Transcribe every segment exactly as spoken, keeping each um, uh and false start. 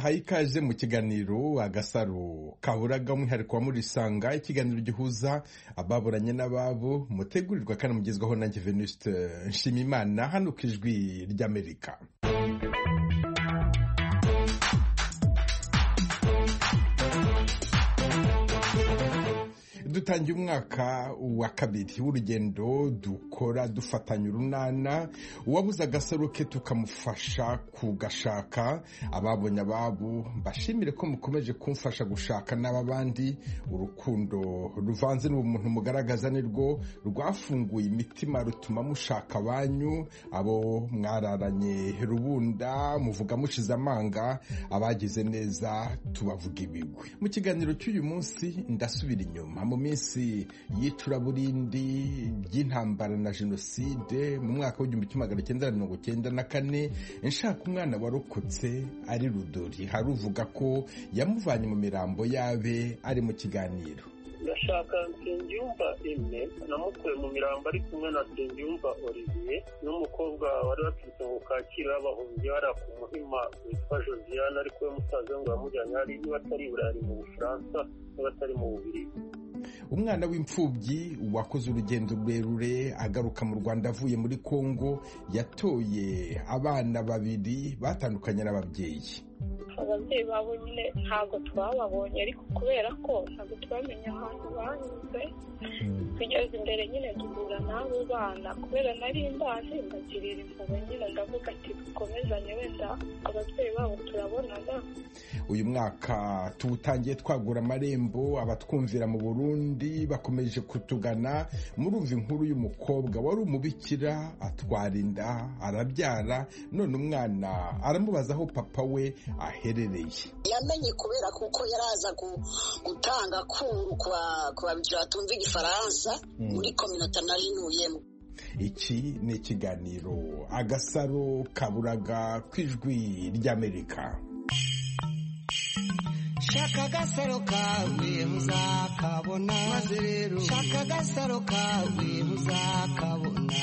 mbahaye ikaze mu kiganiro agasaro kaburaga umwihariko wa murisanga, ikiganiro gihuza ababuranye n'ababo, mutegurirwa kandi mugezwaho nanjye Venuste Nshimiyimana hano ku Ijwi ry'Amerika. Dutangiye umwaka wa kabiri w'urugendo dukora dufatanya urunana, uwabuze agasaro ke tukamufasha kugashaka. Ababonye ababo mbashimire ko mukomeje kumfasha gushaka n'abandi. Urukundo ruvanze n'ubumuntu mugaragaza nirwo rwafunguye imitima rutuma mushaka abanyu, abo mwararanye rubunda muvuga mushize amanga, abagize neza tubavuga ibigwi. Mu kiganiro cy'uyu munsi ndasubira inyuma mu minsi y'icuraburindi ry'intambara na jenoside mu mwaka w'igihumbi kimwe magana cyenda mirongo cyenda na kane, nshaka umwana warokotse ari Rudori. Hari uvuga ko yamuvanye mu mirambo yabe ari mu kiganiro. Ndashaka Nsengiyumva Aime, namukuye mu mirambo ari kumwe na Nsengiyumva Olivier n'umukobwa wari waturutse mu Kacyiru y'abahunzi hariya ku Muhima witwa Josiane, ariko we musaza we ngo yamujyanye hari niba atari i Burayi mu Bufaransa niba atari mu Bubiligi. Umwana w'imfubyi wakoze urugendo rurerure agaruka mu Rwanda avuye muri Kongo, yatoye abana babiri batandukanye n'ababyeyi. Ababyeyi babo nyine ntabwo twababonye, ariko kubera ko ntabwo twamenye ahantu banyuze, tugeze imbere nyine duhura n'abo bana. Kubera nari ndaje mbagirira impuhwe nyine ndavuga ati dukomezanye, wenda ababyeyi babo turabonana. Uyu mwaka tuwutangiye twagura amarembo, abatwumvira mu Burundi bakomeje kutugana. Murumva inkuru y'umukobwa wari umubikira, atwara inda, arabyara, none umwana aramubaza aho papa we aherereye. Yamenye kubera kuko yaraza gutanga kuru kwa kwa babikira batumva igifaransa muri communauté nari ntuyemo. Iki ni ikiganiro agasaro kaburaga ku Ijwi ry'Amerika. Shaka agasaro kawe muzakabona, maze rero shaka agasaro kawe muzakabona,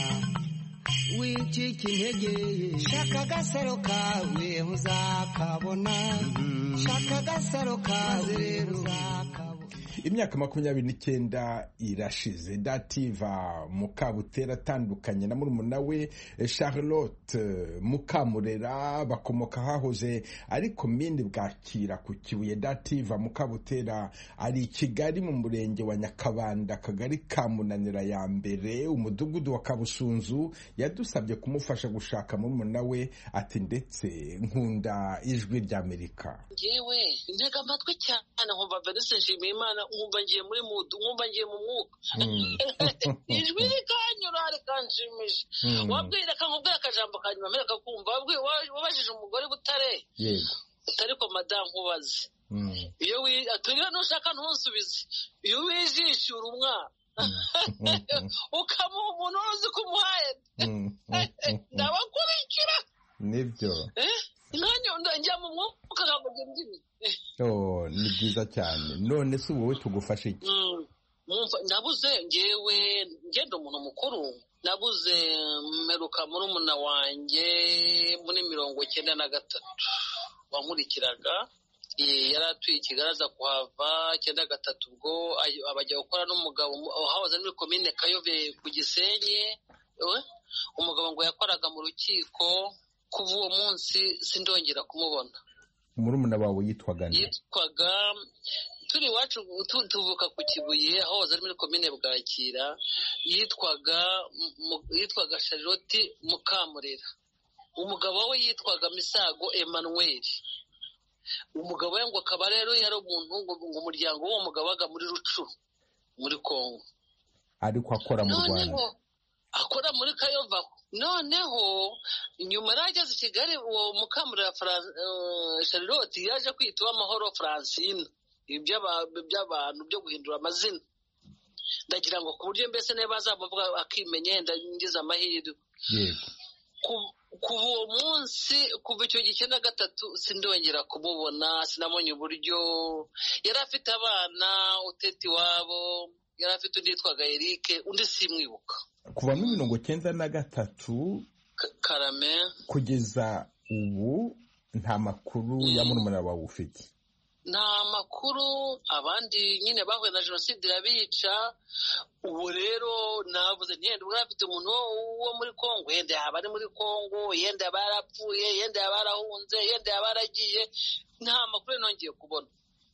wicika intege. Shaka agasaro kawe muzakabona, shaka agasaro kawe rero muzakabona. Imyaka makumyabiri n'icyenda irashize. Dativa Mukabutera atandukanye na murumuna we Charlotte Mukamurera, bakomoka hahoze ari komine Bwakira ku Kibuye. Dativa Mukabutera ari i Kigali mu murenge wa Nyakabanda, akagari ka Munanira ya mbere, umudugudu wa Kabusunzu. Yadusabye kumufasha gushaka murumuna we, ati ndetse nkunda Ijwi ry'Amerika. Yewe ntega amatwi cyane nkumva Venuste Nshimiyimana, nkumva ngiye muri mood, nkumva ngiye mu mwuka. Ijwi rikanyura rikanshimisha. Wabwira kankubwira akajambo kanyuma mbere kakumva, wabajije umugore Butare. Yego. Ariko madame nkubaze. Iyo wi aturira nushaka ntunsubize. Iyo wijishura umwana ukamuha umuntu uzi kumuhaye, ndabakurikira. Nibyo. Eh? Nanyo njya mu mwuka kavuga indimi. Oh, ni byiza cyane. None se wowe tugufashe iki? Mwumva nabuze ngewe ngenda umuntu mukuru, nabuze meruka muri umuna wanjye muri mirongo cyenda na gatatu wankurikiraga. Yaratuye Kigaraza kuhava cyenda gatatu, ubwo abajya gukora n'umugabo hahoze muri komine Kayove ku Gisenyi. Umugabo ngo yakoraga mu rukiko, kuva uwo munsi sindongera kumubona. Murumuna wawe yitwaga nde? Yitwaga turi iwacu tuvuka ku Kibuye, aho ari muri komine Bwakira. Yitwaga yitwaga Charlotte Mukamurera. Umugabo we yitwaga Misago Emmanuel. Umugabo we ngo akaba rero yari umuntu ngo umuryango w'uwo mugabo waga muri Rucuru muri Kongo, ariko akora mu Rwanda, akora muri Kayova. Noneho inyuma rageze i Kigali, uwo Mukamurera Charlotte yaje kwitwa Amahoro Francine, iby'abantu byo guhindura amazina. Ndagira ngo ku buryo mbese niba bazamuvuga akimenye ngize amahirwe. Yego. Kuva uwo munsi, kuva icyo gihe na gatatu sindongera kumubona. Sinabonye uburyo yari afite abana, uteti wabo yari afite undi yitwaga Eric, undi simwibuka. Kuva muri mirongo cyenda na gatatu Karame kugeza ubu nta makuru ya murumuna wawe ufite? nta makuru. Abandi nyine bahuye na jenoside irabica. Ubu rero navuze ntiyenda ubwo afite umuntu wo muri Kongo, yenda yaba ari muri Kongo, yenda yaba yarapfuye, yenda yaba yarahunze, yenda yaba yaragiye. Nta makuru nongeye kubona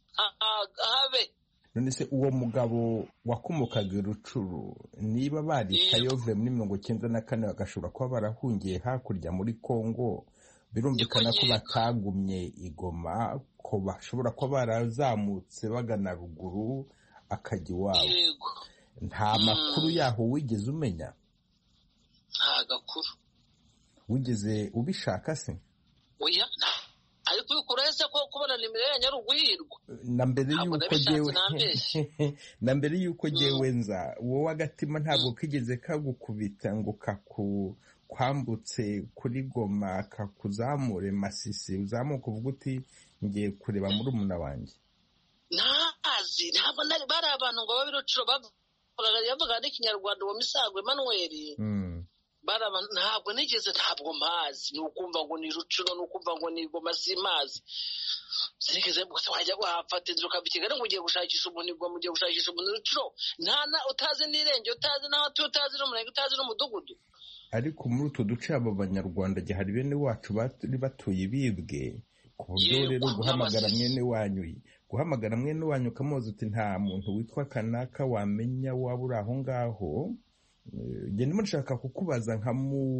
habe. None se uwo mugabo wakomokaga i Rucuru, niba bari Kayove muri mirongo icyenda na kane bagashobora kuba barahungiye hakurya muri Kongo, birumvikana ko batagumye i Goma, ko bashobora kuba barazamutse bagana ruguru akajya iwabo. Nta makuru yaho wigeze umenya? Nta gakuru. Wigeze ubishaka se? Oya, ariko ukura ese ko kubona nimero ya Nyarugwirwa. Na mbere yuko jewe na mbere yuko jewe nza, wowe agatima ntabwo kigeze kagukubita ngo kaku kwambutse kuri Goma kakuzamure Masisi, uzamuka uvuga uti ngiye kureba muri umuna wanjye? Ntazi, ntabwo nari bari abantu ngo babiruciro bavuga n'ikinyarwanda uwo Misago Emmanuel. Mm. Baraba ntabwo nigeze, ntabwo mazi. Nukumva ngo ni Rucuro, nukumva ngo ni Goma, simazi. Sinigeze bose wajya wafata inzira ukabikiga ngo ugiye gushakisha umuntu Goma, ugiye gushakisha umuntu Rucuro. Nta na utazi n'irenge, utazi naho utazi n'umurenge, utazi n'umudugudu. Ariko muri utu duce abo banyarwanda gihe hari bene wacu bari batuye bibwe, ku buryo rero guhamagara mwene wanyu guhamagara mwene wanyu ukamubaza uti nta muntu witwa kanaka wamenya waba uri aho ngaho. Njye ndimo nshaka kukubaza nka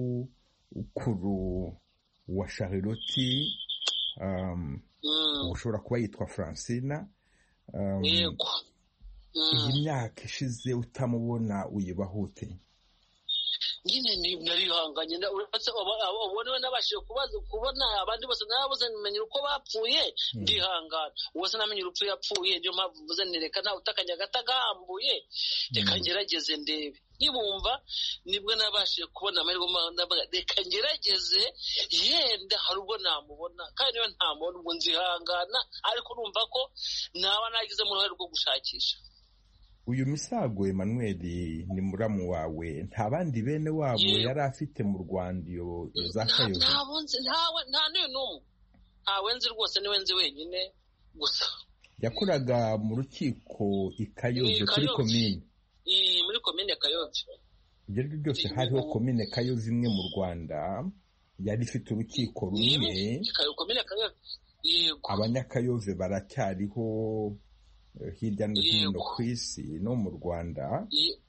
mukuru wa Charlotte, um, mm. ushobora kuba yitwa Francina. Um, yego. Mm. Iyi myaka ishize utamubona uyibahute? Nyine ni narihanganye ubone nabashije kubaza kubona abandi bose nabuze namenye uko bapfuye. Ndihangana wose namenye urupfu yapfuye, ndio mpamvu vuze nereka nta utakanya gatagahambuye, reka ngerageze ndebe. Nibumva nibwo nabashije kubona amahirwe ndavuga reka ngerageze yenda hari ubwo namubona, kandi niyo ntamubona ubwo nzihangana, ariko urumva ko naba nagize mu ruhare rwo gushakisha. Uyu Misago Emmanuel ni muramu wawe, nta bandi bene wabo yari afite mu Rwanda iyo za Kayove? Ntabonze, ntawe, nta n'umwe. Ntawe nzi rwose, niwe nzi wenyine gusa. Yakoraga mu rukiko i Kayove kuri komine? Iyi muri komine Kayove. Ibyo byose hariho komine Kayove imwe mu Rwanda yari ifite urukiko rumwe. Komine Kayove. Yego. Abanyakayove baracyariho hirya no hino ku isi no mu Rwanda.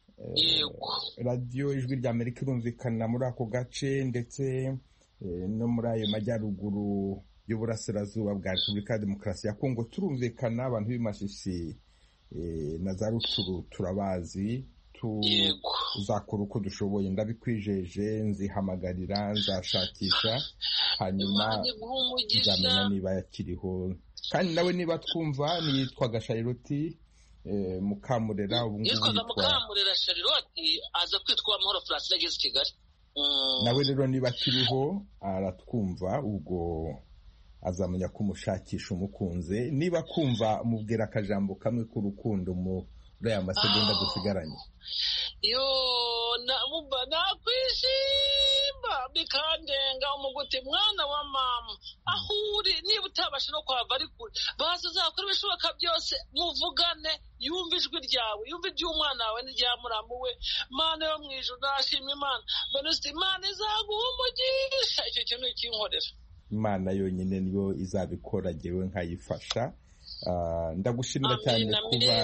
Radio Ijwi rya Amerika irumvikana muri ako gace ndetse no muri ayo majyaruguru y'uburasirazuba bwa Repubulika ya Demokarasi ya Kongo turumvikana. Abantu b'Imasisi na za Rucuru turabazi, tuzakora uko dushoboye, ndabikwijeje. Nzihamagarira, nzashakisha, hanyuma nzamenya niba yakiriho. Kandi nawe niba twumva niyitwaga Charlotte Mukamurera, ubu ngubu yitwa Mukamurera Charlotte, aza kwitwa Amahoro Francine ageze i Kigali. Nawe rero niba akiriho aratwumva, ubwo azamenya ko umushakisha umukunze. Niba kumva mubwira akajambo kamwe k'urukundo muri aya masegonda dusigaranye. Yo namumba nakwishimba bikandenga umuguti mwana wa mama ahuri, niba utabasha no kwava ari kure basi uzakora ibishoboka byose muvugane, yumva ijwi ryawe, yumva iby'umwana wawe n'iryamuramu we. Mana yo mwijuru nashimye Imana, Venuste Imana izaguha umugisha. Icyo kintu kinkorera Imana yonyine niyo izabikora, jewe nkayifasha. Uh, ndagushimira cyane kuba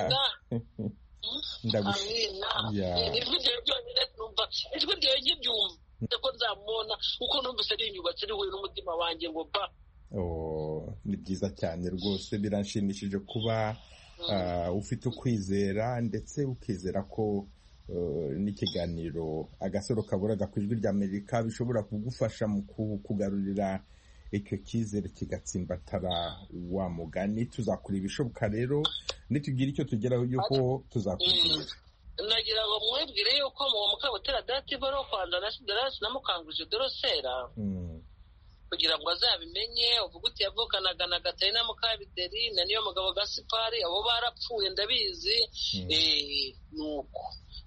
ndagushimira. Ijwi ryawe nkibyumva ko nzamubona uko numvise ari inyubatse rihuye n'umutima wanjye ngo ba. Oh, ni byiza cyane rwose, biranshimishije kuba uh, ufite ukwizera ndetse ukizera ko uh, n'ikiganiro Agasaro Kaburaga ku Ijwi rya Amerika bishobora kugufasha mu kugarurira icyo cyizere kigatsimbatara wa mugani. Tuzakora ibishoboka rero, nitugira icyo tugeraho yuko tuzakubwira. Nagira ngo mwebwire yuko mu Mukabutera dati baro kwanda na Sidarasi na Mukanguje Dorosera kugira ngo azabimenye. Uvuga uti yavukanaga na Gatarina Mukabideri na niyo mugabo Gasipari, abo barapfuye ndabizi. Eh nuko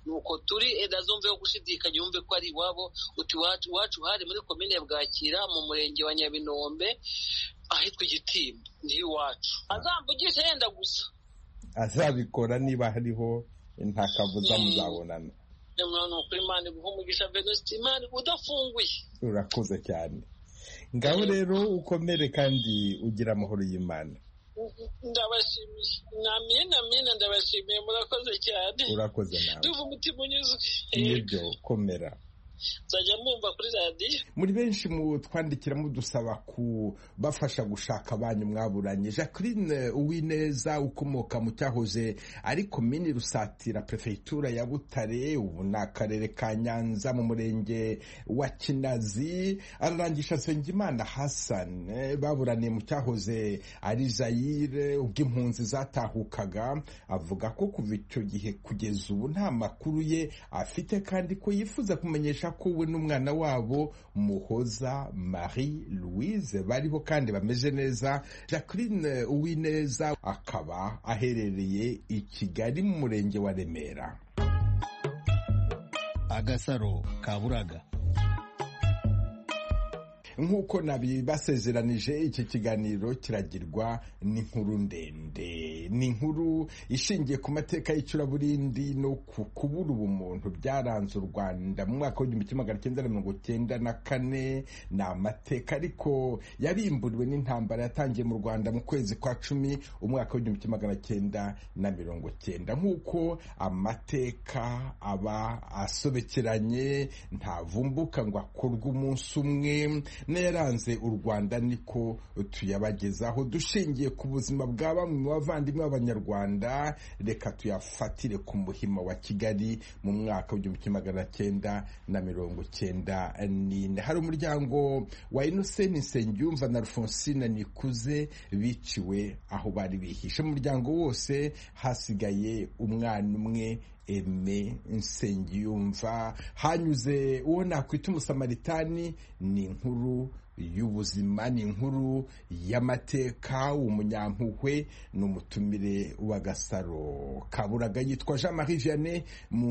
nuko turi edazumve yo gushidikanya yumve ko ari iwabo uti wacu wacu hari muri komine Bwakira mu murenge wa Nyabinombe ahitwa Igitimba ni iwacu azamvugisha yenda gusa azabikora niba hariho nta kabuza muzabonana Imana kuri Imana guhumugisha Venuste Imana udafunguye urakoze cyane ngaho rero ukomere kandi ugira amahoro y'Imana ndabashimiye namye namye ndabashimiye murakoze cyane urakoze nawe duvu umutima unyuzwe nibyo komera nzajya mwumva kuri radiyo muri benshi mu twandikira mudusaba kubafasha gushaka abanyu mwaburanye. Jacqueline Uwineza ukomoka mu cyahoze ari komini Rusatira prefeitura ya Butare ubu ni akarere ka Nyanza mu murenge wa Kinazi ararangisha Nsengimana Hassan baburaniye mu cyahoze ari Zaire ubw'impunzi zatahukaga avuga ko kuva icyo gihe kugeza ubu nta makuru ye afite kandi ko yifuza kumenyesha ko we n'umwana wabo Muhoza Marie Louise bariho kandi bameze neza. Jacqueline Uwineza akaba aherereye i Kigali mu murenge wa Remera. Agasaro Kaburaga. Nk'uko nabibasezeranije iki kiganiro kiragirwa n'inkuru ndende, ni inkuru ishingiye ku mateka y'icuraburindi no ku kubura ubumuntu byaranze u Rwanda mu mwaka w'igihumbi kimwe magana cyenda mirongo cyenda na kane. Ni amateka ariko yabimburiwe n'intambara yatangiye mu Rwanda mu kwezi kwa cumi umwaka w'igihumbi kimwe magana cyenda na mirongo cyenda. Nk'uko amateka aba asobekeranye ntavumbuka ngo akorwe umunsi umwe, neranze u Rwanda niko tuyabagezaho dushingiye ku buzima bwa bamwe mu bavandimwe b'Abanyarwanda. Reka tuyafatire ku Muhima wa Kigali mu mwaka w'igihumbi kimwe magana cyenda na mirongo cyenda n'ine. Hari umuryango wa Innocent Nsengiyumva na Alphonsine Nikuze biciwe aho bari bihishe. Mu muryango wose hasigaye umwana umwe, Aime Nsengiyumva. Hanyuze uwo nakwita umusamaritani. Ni inkuru y'ubuzima, ni inkuru y'amateka. Umunyampuhwe n'umutumire wa Gasaro Kaburaga yitwa Jean Marie Vianney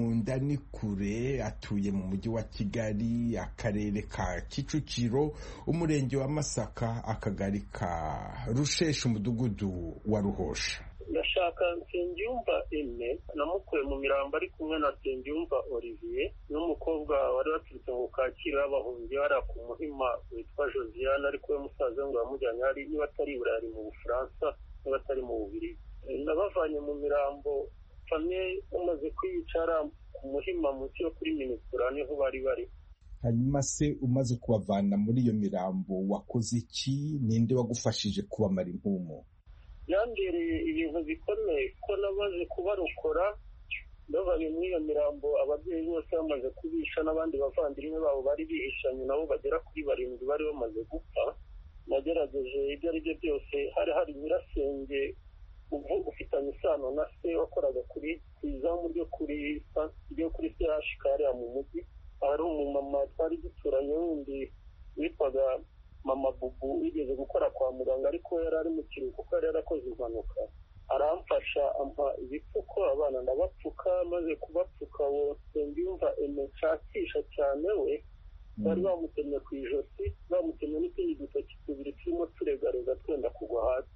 Mundanikure, atuye mu mujyi wa Kigali, akarere ka Kicukiro, umurenge wa Masaka, akagari ka Rusheshe, umudugudu wa Ruhosha. ndashaka Nsengiyumva Aime namukuye mu mirambo ari kumwe na Nsengiyumva Olivier n'umukobwa wari waturutse mu Kacyiru y'abahungiye hariya ku Muhima witwa Josiane, ariko we musaza ngo yamujyanye hari niba atari Burayi mu Bufaransa niba atari mu Bubiligi. Nabavanye mu mirambo famille bamaze kwiyicara ku Muhima munsi yo kuri Minisura niho bari bari. Hanyuma se umaze kubavana muri iyo mirambo wakoze iki? Ninde wagufashije kubamara impumu? Yandereye ibintu bikomeye ko namaze kubarokora bavanye muri iyo mirambo, ababyeyi bose bamaze kubisha n'abandi bavandimwe babo bari bihishanye nabo bagera kuri barindwi bari bamaze gupfa. Nagerageje ibyo ari byo byose, hari hari nyirasenge ufitanye isano na se wakoraga kuri izamu ryo kuri ryo kuri C H K hariya mu mujyi. Hari umumama twari duturanye wundi witwaga Mama Bubu wigeze gukora kwa muganga, ariko yari ari mu kiruhuko kuko yari yarakoze impanuka. Aramfasha ampa ibipfuko, abana ndabapfuka, maze kubapfuka wo Nsengiyumva Aime nshakisha cyane we bari bamutemye ku ijosi, bamutemye n'utundi dutoki tubiri turimo turegarega twenda kugwa hasi.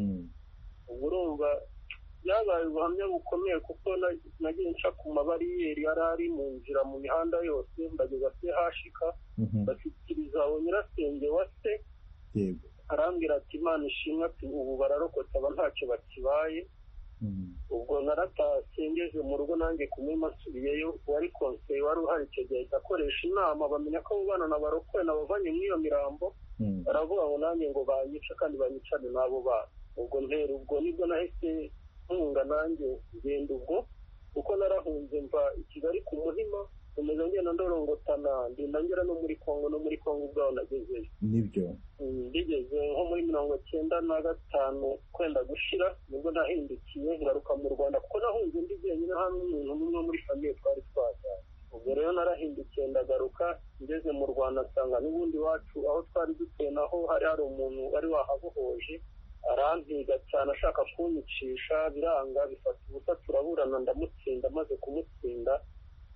Ubwo urumva byabaye ubuhamya bukomeye kuko nagiye nca ku mabariyeri yari ari mu nzira mu mihanda yose, mbageza se hashika bashyikiriza aho nyirasenge wa se, arambwira ati Imana ishimwe, ati ubu bararokotse aba ntacyo bakibaye. Ubwo naratashye ngeze mu rugo nanjye kumwe masubiyeyo, wari konseye wari uhari icyo gihe akoresha inama, bamenya ko abo bana nabarokoye nabavanye muri iyo mirambo, baravuga ngo nanjye ngo banyica kandi banyicane n'abo bana. Ubwo ntera ubwo nibwo nahise ntunga nanjye ngenda ubwo kuko narahunze mva i Kigali ku Muhima, umeze ngenda ndorongotana ndinda ngera no muri Kongo, no muri Kongo ubwaho nagezeyo. Nibyo ndigeze nko muri mirongo cyenda na gatanu kwenda gushira nibwo nahindukiye ngaruka mu Rwanda kuko nahunze ndi jyenyine hamwe n'umuntu n'umwe muri famille twari twajyanye. Ubwo rero narahindukiye ndagaruka, ngeze mu Rwanda nsanga n'ubundi wacu aho twari dutuye naho hari hari umuntu wari wahabohoje, arampiga cyane ashaka kunyicisha, biranga bifata ubusa turaburana ndamutsinda. Maze kumutsinda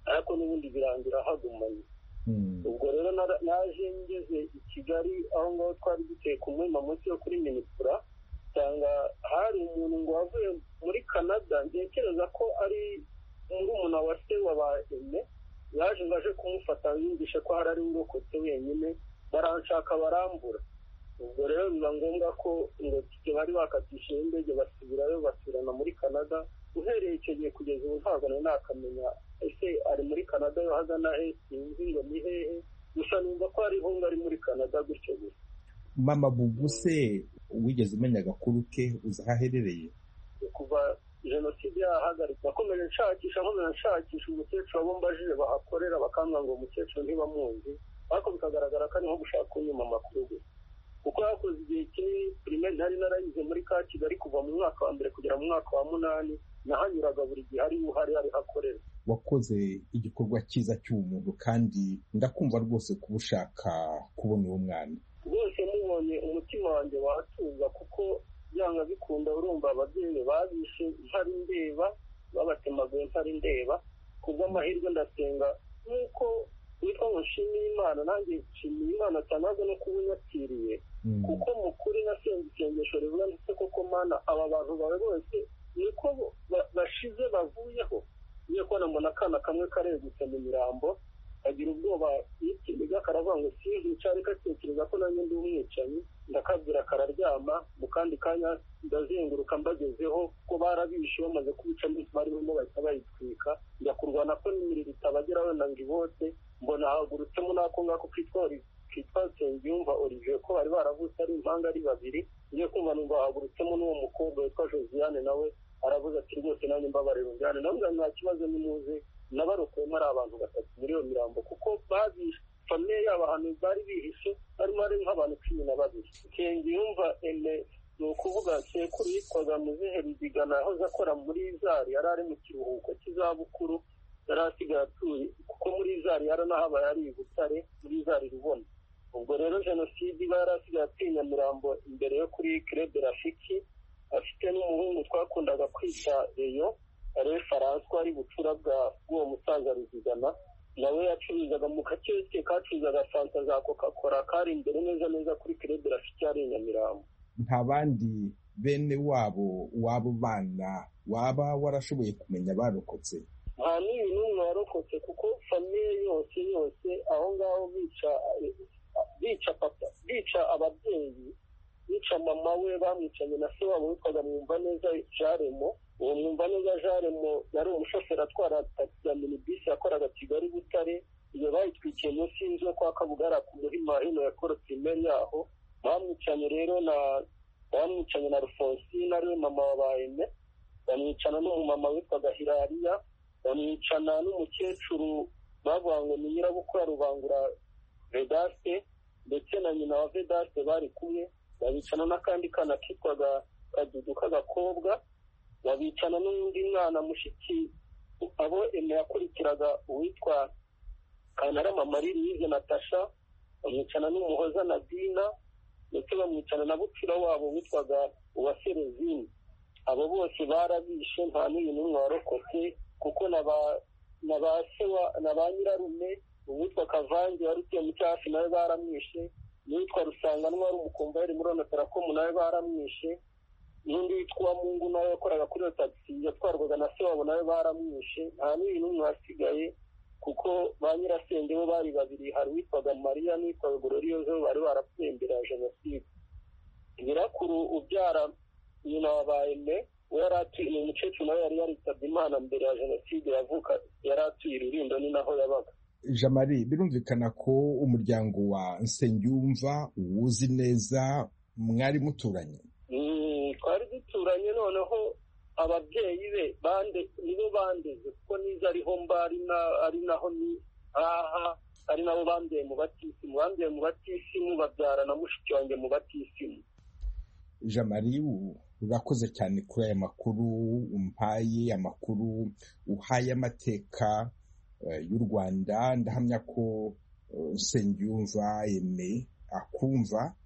ariko n'ubundi birangira hagumanye. ubwo rero naje ngeze i Kigali aho ngaho twari duteye ku muhima munsi yo kuri Minisura, cyangwa hari umuntu ngo wavuye muri Canada, ntekereza ko ari murumuna wa se wabaye, yaje ngo aje kumufata yumvishe ko hari ari urokotse wenyine, baranshaka barambura. ubwo rero biba ngombwa ko ngo bari bakatishije indege basubirayo basubirana muri Canada. uhereye icyo gihe kugeza ubu ntabwo nari nakamenya ese ari muri Canada yo hagana he, sinzi ngo ni hehe, gusa numva ko ari ho ari muri Canada gutyo gusa. Mama Bubu se wigeze umenya agakuru ke, uzi aho aherereye? kuva jenoside yahagarikwa nakomeje nshakisha nkomeza nshakisha umukecuru abo mbajije bahakorera, bakambwira ngo umukecuru ntibamuzi, ariko bikagaragara ko ari nko gushaka kunyuma amakuru gusa, kuko yakoze igihe kinini primaire nari narayize muri ka Kigali kuva mu mwaka wa mbere kugera mu mwaka wa munani, nahanyuraga buri gihe ari uhari ari hakorera. Wakoze igikorwa cyiza cy'umuntu kandi ndakumva rwose kuba ushaka kubona uwo mwana. Rwose mubonye umutima wanjye wahatuza, kuko byanga bikunda urumva ababyeyi babishe ntari ndeba, babatemaguye ntari ndeba. kubw'amahirwe ndasenga nk'uko witwa ngo nshimiye Imana, nanjye nshimiye Imana cyane ahubwo no kuba unyakiriye, kuko mu kuri nasenze isengesho rivuga ndetse koko Mana aba bantu bawe bose niko bashize bavuyeho. niyo kubona mbona akana kamwe karegutse mu mirambo, agira ubwoba y'ikiniga karavuga ngo sinzica, ariko atekereza ko nanjye ndi umwicanyi, ndakabwira kararyama. mu kandi kanya ndazenguruka mbagezeho ko barabishe bamaze kubica ndetse barimo bahita bayitwika, njya kurwana ko n'imiriro itabageraho wenda ngo ibote, mbona hagurutsemo n'ako ngako kitwa kitwa Nsengiyumva Olivier, ko bari baravutse ari impanga ari babiri. ngiye kumva numva hagurutsemo n'uwo mukobwa witwa Josiane, nawe aravuze ati rwose nanjye mbabarira unjyane. navuga nta kibazo nimuze, nabarokuyemo ari abantu batatu muri iyo mirambo, kuko babishe famiye yabo ahantu bari bihishe harimo ari nk'abantu cumi na babiri. Nsengiyumva Aime ni ukuvuga sekuru yitwaga Muzehe Ruzigana, yahoze akora muri Zari, yari ari mu kiruhuko cy'izabukuru, yari asigaye atuye, kuko muri Zari yaranahabaye ari i Butare muri Zari Rubona. ubwo rero jenoside iba yari asigaye atuye Nyamirambo imbere yo kuri Club Rafiki, afite n'umuhungu twakundaga kwita Reyo ari Faranswa, ari bucura bw'uwo musaza Ruzigana, nawe yacuruzaga mu kakeke kacuruzaga fanta za Coca-Cola kari imbere neza neza kuri Club Rafiki ari Nyamirambo. Nta bandi bene wabo wabo bana waba warashoboye kumenya barokotse? nta n'uyu n'umwe warokotse, kuko famiye yose yose aho ngaho bica bica papa bica ababyeyi, bica mama we bamwicanye na se wabo witwaga Mwumvaneza Jaremo. uwo Mwumvaneza Jaremo yari umushoferi atwara taxi ya minibisi yakoraga Kigali Butare, iyo bayitwikiye munsi y'inzu yo kwa Kabugara ku muhima hino ya koro primaire yaho. bamwicanye rero na bamwicanye na Rufonsina ariwe mama wabayeme, bamwicana n'umumama witwaga Hilariya, bamwicana n'umukecuru bavuga ngo ni nyirabukwe ya Rubangura Vedaste, ndetse na nyina wa Vedaste bari kumwe. babicana n'akandi kana kitwaga Kadudu k'agakobwa, babicana n'undi mwana mushiki abo Aime yakurikiraga uwitwa Kantarama Marie Louise Natasha, bamwicana n'umuhoza Nadina, ndetse bamwicana na bucura wabo witwaga Uwase Rosine. abo bose barabishe, nta n'uyu n'umwe warokotse, kuko na ba sewa na ba nyirarume uwitwa Kavange wari utuye mu cyafi nawe baramwishe, n'uwitwa Rusanganwa wari umukomvayeri muri Onatarakomu nawe baramwishe, n'undi witwa Mungu nawe yakoraga kuri iyo taxi yatwarwaga na se wabo nawe baramwishe. nta n'uyu n'umwe wasigaye, kuko ba nyirasenge bo bari babiri, hari uwitwaga Mariya n'uwitwaga Glorioze bari barapfuye mbere ya jenoside. nyirakuru ubyara nyina wabayeme we yari atuye, umukecuru nawe yari yaritabye Imana mbere ya jenoside yavuka, yari atuye Rulindo, ni naho yabaga. Jean Marie, birumvikana ko umuryango wa Nsengiyumva uwuzi neza, mwari muturanye? twari duturanye, noneho ababyeyi be bande nibo bandeze, kuko niza ariho mbari ari naho ni aha ari nabo bambye mu batisimu bambye mu batisimu babyara na mushiki wanjye mu batisimu. Jean Marie, urakoze cyane kuri aya makuru umpaye, amakuru uhaye amateka y'u Rwanda. ndahamya ko Nsengiyumva Aime akumva,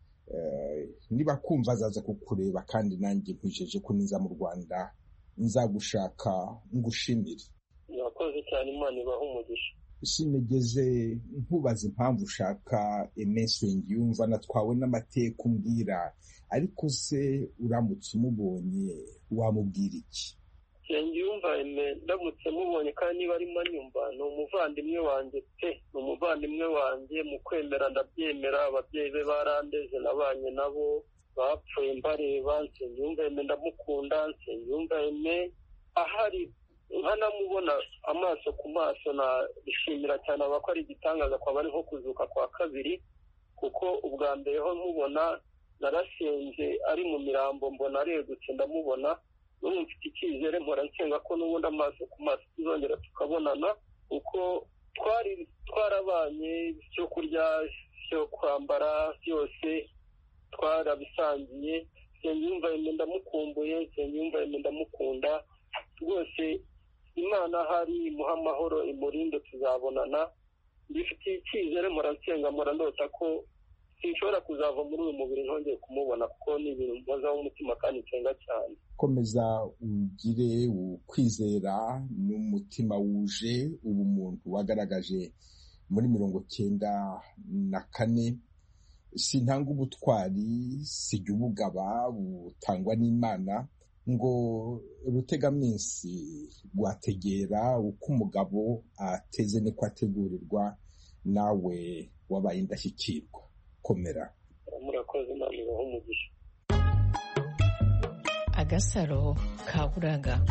niba kumva azaza kukureba, kandi nanjye nkwijeje ko niza mu Rwanda nzagushaka ngushimire. Murakoze cyane, Imana ibaha umugisha. sinigeze nkubaza impamvu ushaka Aime Nsengiyumva, natwawe n'amateka umbwira, ariko se uramutse umubonye wamubwira iki? Nsengiyumva Aime ndamutse mubonye kandi niba arimo anyumva, ni umuvandimwe wanjye pe, ni umuvandimwe wanjye mu kwemera ndabyemera. Ababyeyi be barandeze, nabanye nabo bapfuye mbareba. Nsengiyumva Aime ndamukunda. Nsengiyumva Aime ahari nkanamubona amaso ku maso nabishimira cyane, aba ko ari igitangaza, kwaba ari nko kuzuka kwa kabiri, kuko ubwa mbere ho mubona narasenze ari mu mirambo, mbona aregutse ndamubona. N'ubu mfite icyizere, mpora nsenga ko n'ubundi amaso ku maso tuzongera tukabonana, kuko twari twarabanye, icyo kurya cyo kwambara byose twarabisangiye. Nsengiyumva Aime ndamukumbuye, Nsengiyumva Aime ndamukunda rwose. Imana hari imuha amahoro, imurinde, tuzabonana. Mbifitiye icyizere, mpora nsenga, mpora ndota ko sinshobora kuzava muri uyu mubiri ntongeye kumubona, kuko ni ibintu mpozaho umutima kandi nsenga cyane. Komeza ugire ukwizera n'umutima wuje ubumuntu wagaragaje muri mirongo cyenda na kane. Sintanga ubutwari, sijya ubugaba, butangwa n'Imana, ngo rutegaminsi rwategera uko umugabo ateze niko ategurirwa. Nawe wabaye indashyikirwa, komera. Murakoze, Imana ibahe umugisha. Agasaro kaburaga.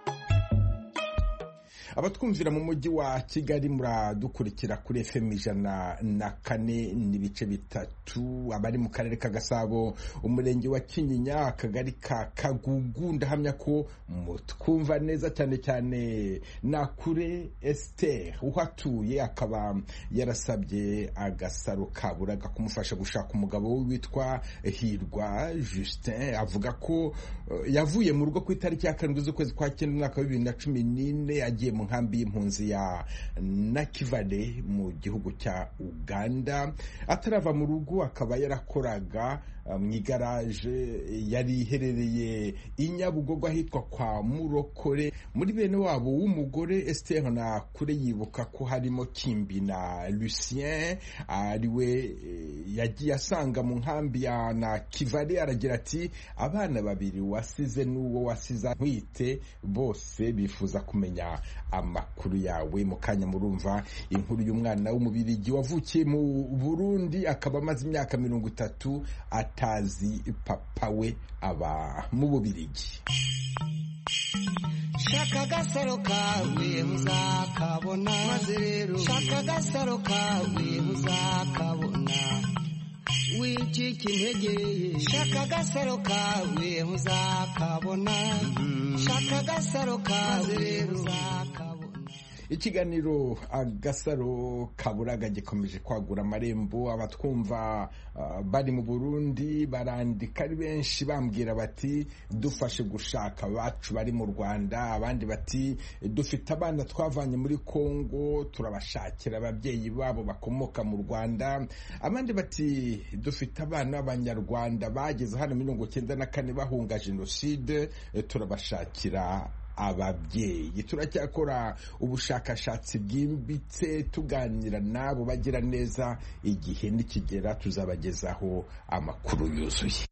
Abatwumvira mu mujyi wa Kigali muradukurikira kuri F M ijana na kane n'ibice bitatu, abari mu karere ka Gasabo, umurenge wa Kinyinya, akagari ka Kagugu, ndahamya ko mutwumva neza cyane cyane. Nakure Esther uhatuye akaba yarasabye Agasaro kaburaga kumufasha gushaka umugabo we witwa Hirwa Justin. Avuga ko uh, yavuye mu rugo ku itariki ya karindwi z'ukwezi kwa cyenda umwaka wa bibiri na cumi n'ine, agiye mu nkambi y'impunzi ya Nakivale mu gihugu cya Uganda. Atarava mu rugo akaba yarakoraga mu igaraje yari iherereye i Nyabugogo ahitwa kwa Murokore. Muri bene wabo w'umugore Esther Nakure yibuka ko harimo Kimbi na Lucien, ariwe yagiye asanga mu nkambi ya Nakivale. Aragira ati, abana babiri wasize n'uwo wasize nkwite, bose bifuza kumenya amakuru yawe. Mu kanya murumva inkuru y'umwana w'umubirigi wavukiye mu Burundi akaba amaze imyaka mirongo itatu atazi papa we aba mu Bubirigi. Shaka agasaro kawe uzakabona, maze rero shaka agasaro kawe uzakabona, wicika intege. Shaka agasaro kawe uzakabona, shaka agasaro kawe uzakabona. Ikiganiro Agasaro kaburaga gikomeje kwagura amarembo. Abatwumva uh, bari mu Burundi barandika ari benshi bambwira bati dufashe gushaka abacu bari mu Rwanda. Abandi bati dufite abana twavanye muri Kongo turabashakira ababyeyi babo bakomoka mu Rwanda. Abandi bati dufite abana b'Abanyarwanda bageze hano mirongo cyenda na kane bahunga jenoside, turabashakira ababyeyi. Turacyakora ubushakashatsi bwimbitse tuganira nabo bagira neza. Igihe nikigera tuzabagezaho amakuru yuzuye.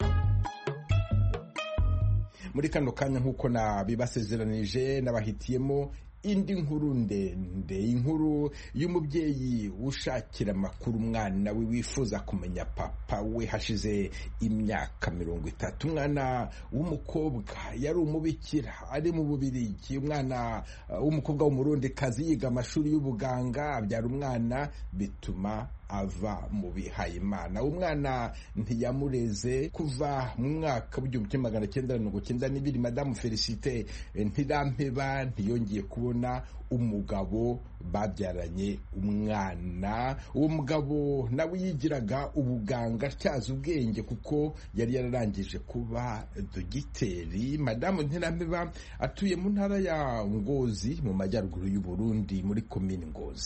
Muri kano kanya nk'uko nabibasezeranije nabahitiyemo indi nkuru ndende, inkuru y'umubyeyi ushakira amakuru umwana we wifuza kumenya papa we hashize imyaka mirongo itatu. Umwana w'umukobwa yari umubikira ari mu Bubirigi. Umwana w'umukobwa w'umurundikazi yiga amashuri y'ubuganga, abyara umwana bituma ava mu bihayimana. Umwana ntiyamureze kuva mu mwaka w'igihumbi kimwe magana cyenda mirongo cyenda n'ibiri. Madamu Felicite Ntirampeba ntiyongeye kubona umugabo babyaranye umwana. Uwo mugabo nawe yigiraga ubuganga atyaza ubwenge kuko yari yararangije kuba dogiteri. Madamu Ntirampeba atuye mu ntara ya Ngozi mu majyaruguru y'u Burundi muri komine Ngozi.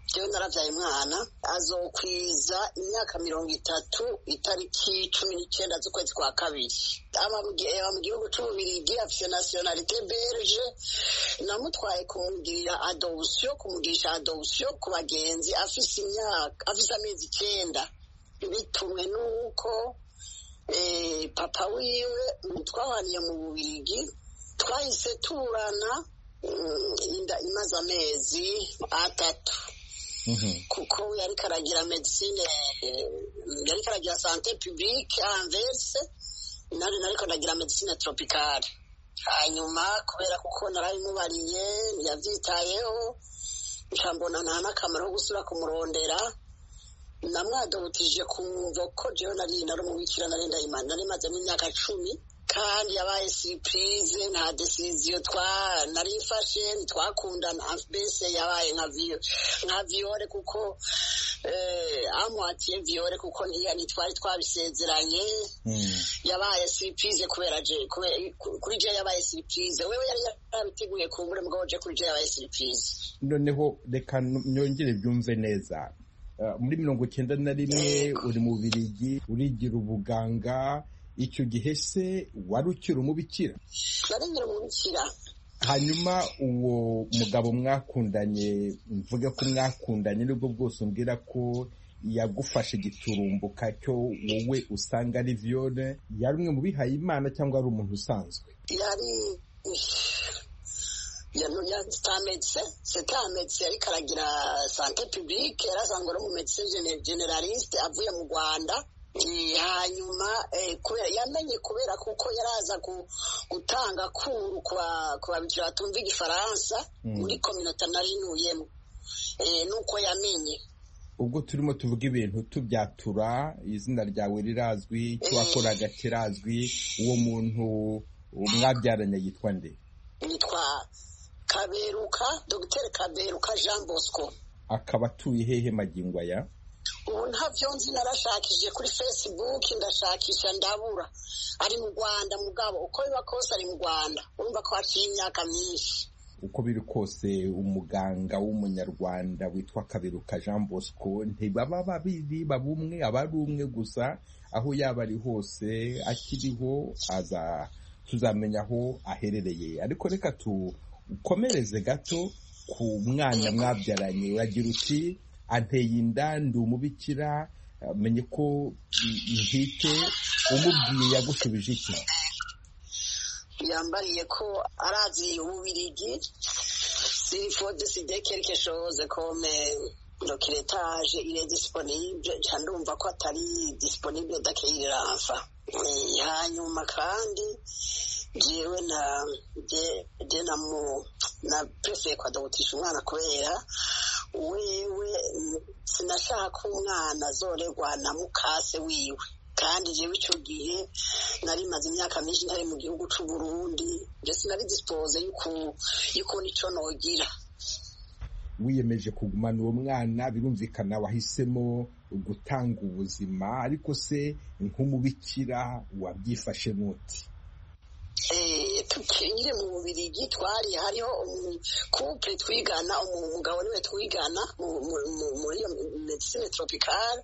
jewe naravyaye umwana azokwiza imyaka mirongo itatu itariki cumi n'icenda z'ukwezi kwa kabiri. Aba mu gihugu c'Ububirigi, afise nationalité belge. Namutwaye kumugirira adoption, kumugirisha adoption ku bagenzi afise imyaka afise amezi icenda, bitumwe n'uko eh, papa wiwe twahaniye mu Bubirigi, twahise turana inda imaze amezi atatu. Kuko yari karagira medicine, yari karagira santé publique Anvers, nari nari karagira medicine tropicale. Hanyuma kubera kuko narabimubariye yavyitayeho, ncambona nta n'akamaro ko gusubira kumurondera, namwadobutije kumva ko jewe nari nari umubikira, nari ndayimana, nari maze n'imyaka cumi, kandi yabaye surprise, nta decision twa narifashe, ntitwakundana, mbese yabaye nka vio nka viole kuko eh amwatiye viole kuko ntiya nitwari twabisezeranye. mm. Yabaye surprise kubera je kuri je yabaye surprise, wewe yari yarabiteguye kumbure mugabo je kuri je yabaye surprise. Noneho reka nyongere byumve neza, uh, muri mirongo icyenda na rimwe uri mu Bubirigi urigira ubuganga. Icyo gihe se wari ukiri umubikira? Nari nkiri umubikira. Hanyuma uwo mugabo mwakundanye, mvuge ko mwakundanye nibwo bwose umbwira ko yagufashe giturumbuka cyo wowe usanga ari viole, yari umwe mu bihaye Imana cyangwa ari umuntu usanzwe? Yari yano yatametse setametse yari karagira santé publique, yarasanzwe ari mu médecin généraliste avuye mu Rwanda. Hanyuma kubera yamenye kubera kuko yaraza gutanga kuru kwa babikira batumva igifaransa muri communauté narinuyemo, nuko yamenye. Ubwo turimo tuvuga ibintu tubyatura, izina ryawe rirazwi, icyo wakoraga kirazwi, uwo muntu mwabyaranye yitwa nde? Yitwa Kaberuka, Dr Kaberuka Jean Bosco. Akaba atuye hehe magingo aya? Ubu ntavyo nzi, narashakije kuri Facebook, ndashakisha ndabura. Ari mu Rwanda mugabo uko biba kose ari mu Rwanda, urumva ko haciye imyaka myinshi. Uko biri kose umuganga w'umunyarwanda witwa Kaberuka Jean Bosco ntibaba babiri, babumwe, abari umwe gusa. Aho yaba ari hose akiriho aza tuzamenya aho aherereye. Ariko reka tukomereze gato ku mwana mwabyaranye. Uragira uti anteye inda, ndi umubikira, menye ko ntite, umubwiye yagushubije iki? Yambariye ko arazi Ububirigi, s'il faut décider quelque chose comme le crétage il est disponible, ndumva ko atari disponible d'accueillir l'enfant. Hanyuma kandi jewe na je na mu na prefer kwa dotisha umwana kubera wewe sinashaka ko umwana azoregwa na mukase wiwe, kandi jewe icyo gihe nari maze imyaka myinshi ntari mu gihugu c'u Burundi, je sinari dispose yuko yuko nico nogira. Wiyemeje kugumana uwo mwana, birumvikana wahisemo gutanga ubuzima, ariko se nk'umubikira wabyifashe muti? Eh tukiri mu Bubirigi twari hariho couple twigana, umugabo niwe twigana muri medicine tropicale,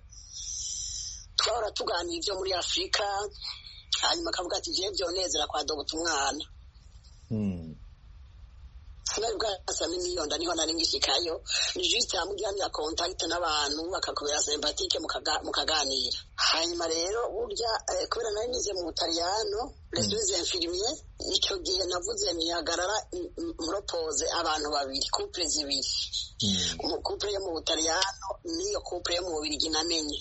twara tuganira ibyo muri Afrika, hanyuma akavuga ati je byonezera kwa dogota umwana. mm. Sinari bwasa n'imiyonda niho nari ngishikayo, ni juste amujyanira contact n'abantu bakakubera sympathique mukaganira. Hanyuma rero burya kubera nari nize mu Butaliyano les deux infirmiers, icyo gihe navuze nihagarara muropose abantu babiri, couple zibiri, couple yo mu Butaliyano niyo couple yo mu Bubirigi namenye.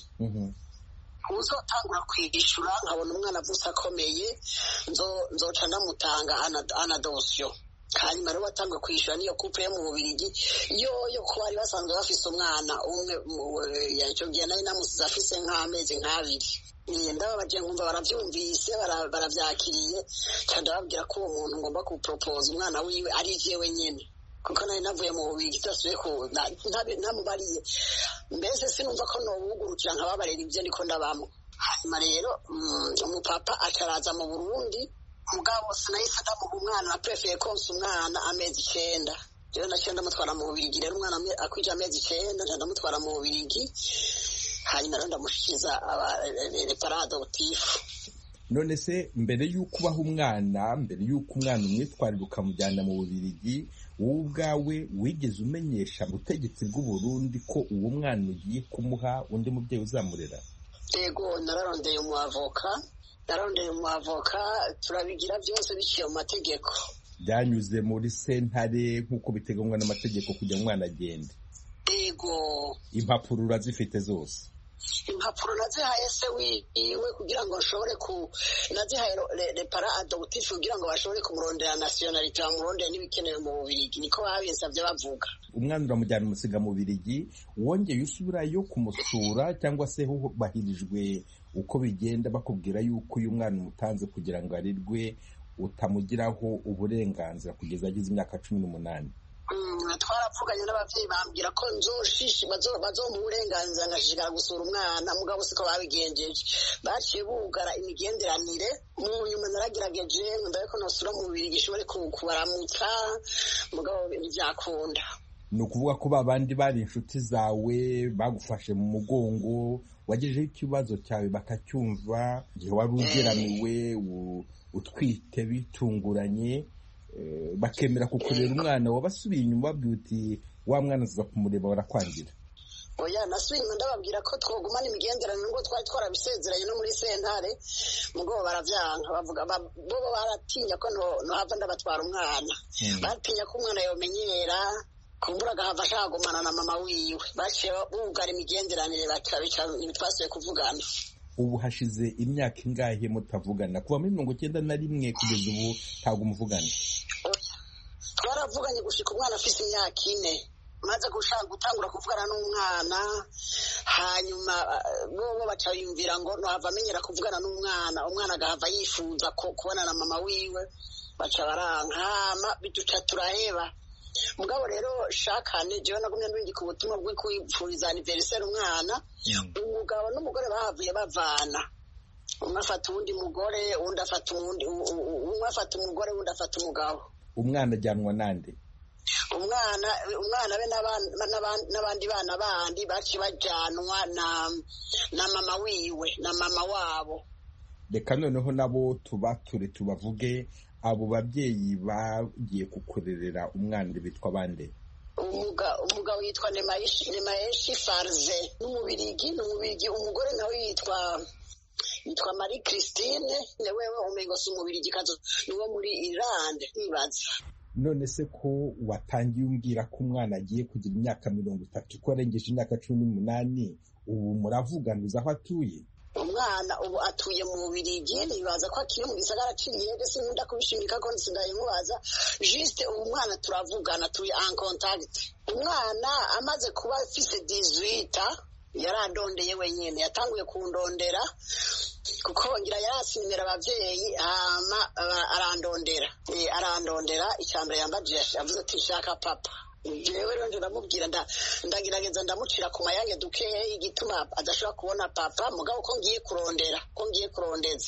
uzotangura kwishura nkabona umwana avutse akomeye nzoca ndamutanga anadosiyo. hanyuma rero watangwa kwishura niyo couple yo mu Bubirigi yoyo ko bari basanzwe bafise umwana umwe, icyo gihe nari namusize afise nk'amezi nk'abiri. ndababaje nkumva baravyumvise baravyakiriye, kandi bababwira ko uwo muntu ngomba kupropose umwana wiwe ari jewe nyene, kuko nari navuye mu Bubirigi tasuye ko ntamubariye, mbese sinumva ko nowugurukira nkababarira ivyo ndiko ndabamo. hanyuma rero umupapa acaraza mu Burundi, mugabo sinahise ndamuha umwana, naprefeye konsa umwana amezi icenda. rero naciye ndamutwara mu Bubirigi rero umwana akwije amezi icenda nca ndamutwara mu Bubirigi hanyuma rero ndamushikiza les parents adoptifs. None se mbere y'uko ubaha umwana mbere y'uko umwana umwitwarira ukamujyana mu Bubirigi wowe ubwawe wigeze umenyesha ubutegetsi bw'u Burundi ko uwo mwana ugiye kumuha undi mubyeyi uzamurera? Yego nararondeye umu avoka nararondeye umu avoka turabigira byose biciye mu mategeko. Byanyuze muri sentare nk'uko biteganywa n'amategeko kugira umwana agende? Yego. Impapuro urazifite zose? Impapuro nazihaye se wiwe kugira ngo nshobore ku nazihaye les parents adoptifs kugira ngo bashobore kumurondera nationalité bamurondera n'ibikenewe mu Bubirigi niko babisabye bavuga. Umwana uramujyana umusiga mu Bubirigi wongeye usubirayo kumusura cyangwa se hubahirijwe uko bigenda bakubwira yuko uyu mwana umutanze kugira ngo arirwe utamugiraho uburenganzira kugeza agize imyaka cumi n'umunani? Twaravuganye n'abavyeyi bambwira ko nzoshishi bazompa uburenganzira ngashishikara gusura umwana mugabo siko babigenjeje baciye bugara imigenderanire mu nyuma naragerageje ndabe ko nosura mu Bubirigi ishobore kubaramutsa mugabo ntibyakunda. Ni ukuvuga ko babandi bari inshuti zawe bagufashe mu mugongo wagejeho ikibazo cyawe bakacyumva igihe wari ugeramiwe utwite bitunguranye bakemera kukurera umwana wabasubiye inyuma babwira uti wa mwana aza kumureba barakwangira? Oya nasubiye inyuma ndababwira ko twogumana imigenderanire ngo twari twarabisezeranye no muri sentare mugabo baravyanka bavuga bo baratinya ko no hava ndabatwara umwana batinya ko umwana yomenyera kumbura agahava ashaka gumana na mama wiwe baciye bugara imigenderanire bakabica ntitwasubiye kuvugana. Ubu hashize imyaka ingahe mutavugana? Kuva muri mirongo icyenda na rimwe kugeza ubu ntabwo muvugana? Twaravuganye gushika umwana afise imyaka ine maze gushaka gutangura kuvugana n'umwana hanyuma bobo baca yumvira ngo nohava amenyera kuvugana n'umwana umwana agahava yifuza kubona na mama wiwe baca barankama biduca turaheba. Mugabo rero shakane jewe nagumye ndungika ubutumwa bwo kwipfuriza anniversaire umwana umugabo n'umugore bahavuye bavana umwe afata uwundi mugore uwundi afata uwundi umwe afata umugore uwundi afata umugabo. Umwana ajyanwa nande? Umwana umwana be n'abandi bana bandi baci bajyanwa na na mama wiwe na mama wabo. Reka noneho nabo tubature tubavuge abo babyeyi bagiye kukurerera umwana bitwa bande? Umugabo yitwa Nemayeshi Farze n'umubirigi n'umubirigi umugore nawe yitwa yitwa Marie Christine newewe umengo si umubirigi kazo niwo muri Irlande nibaza. None se ko watangiye umbwira ko umwana agiye kugira imyaka mirongo itatu ko arengeje imyaka cumi n'umunani ubu muravugana uzi aho atuye? Umwana ubu atuye mu Bubirigi nibaza ko akiri mu gisagara c'Iriege sinkunda kubishimika ko nsigaye mubaza juste ubu mwana turavugana turi en contact. Umwana amaze kuba afise dix-huit yarandondeye wenyene yatanguye kundondera kuko ngira yarasinimira abavyeyi hama arandondera arandondera icyambere yambajije avuze ati shaka papa. Jewe rero ndamubwira ndagerageza ndamucira ku mayange dukeyi igituma adashobora kubona papa mugabo ko ngiye kurondera ko ngiye kurondeza.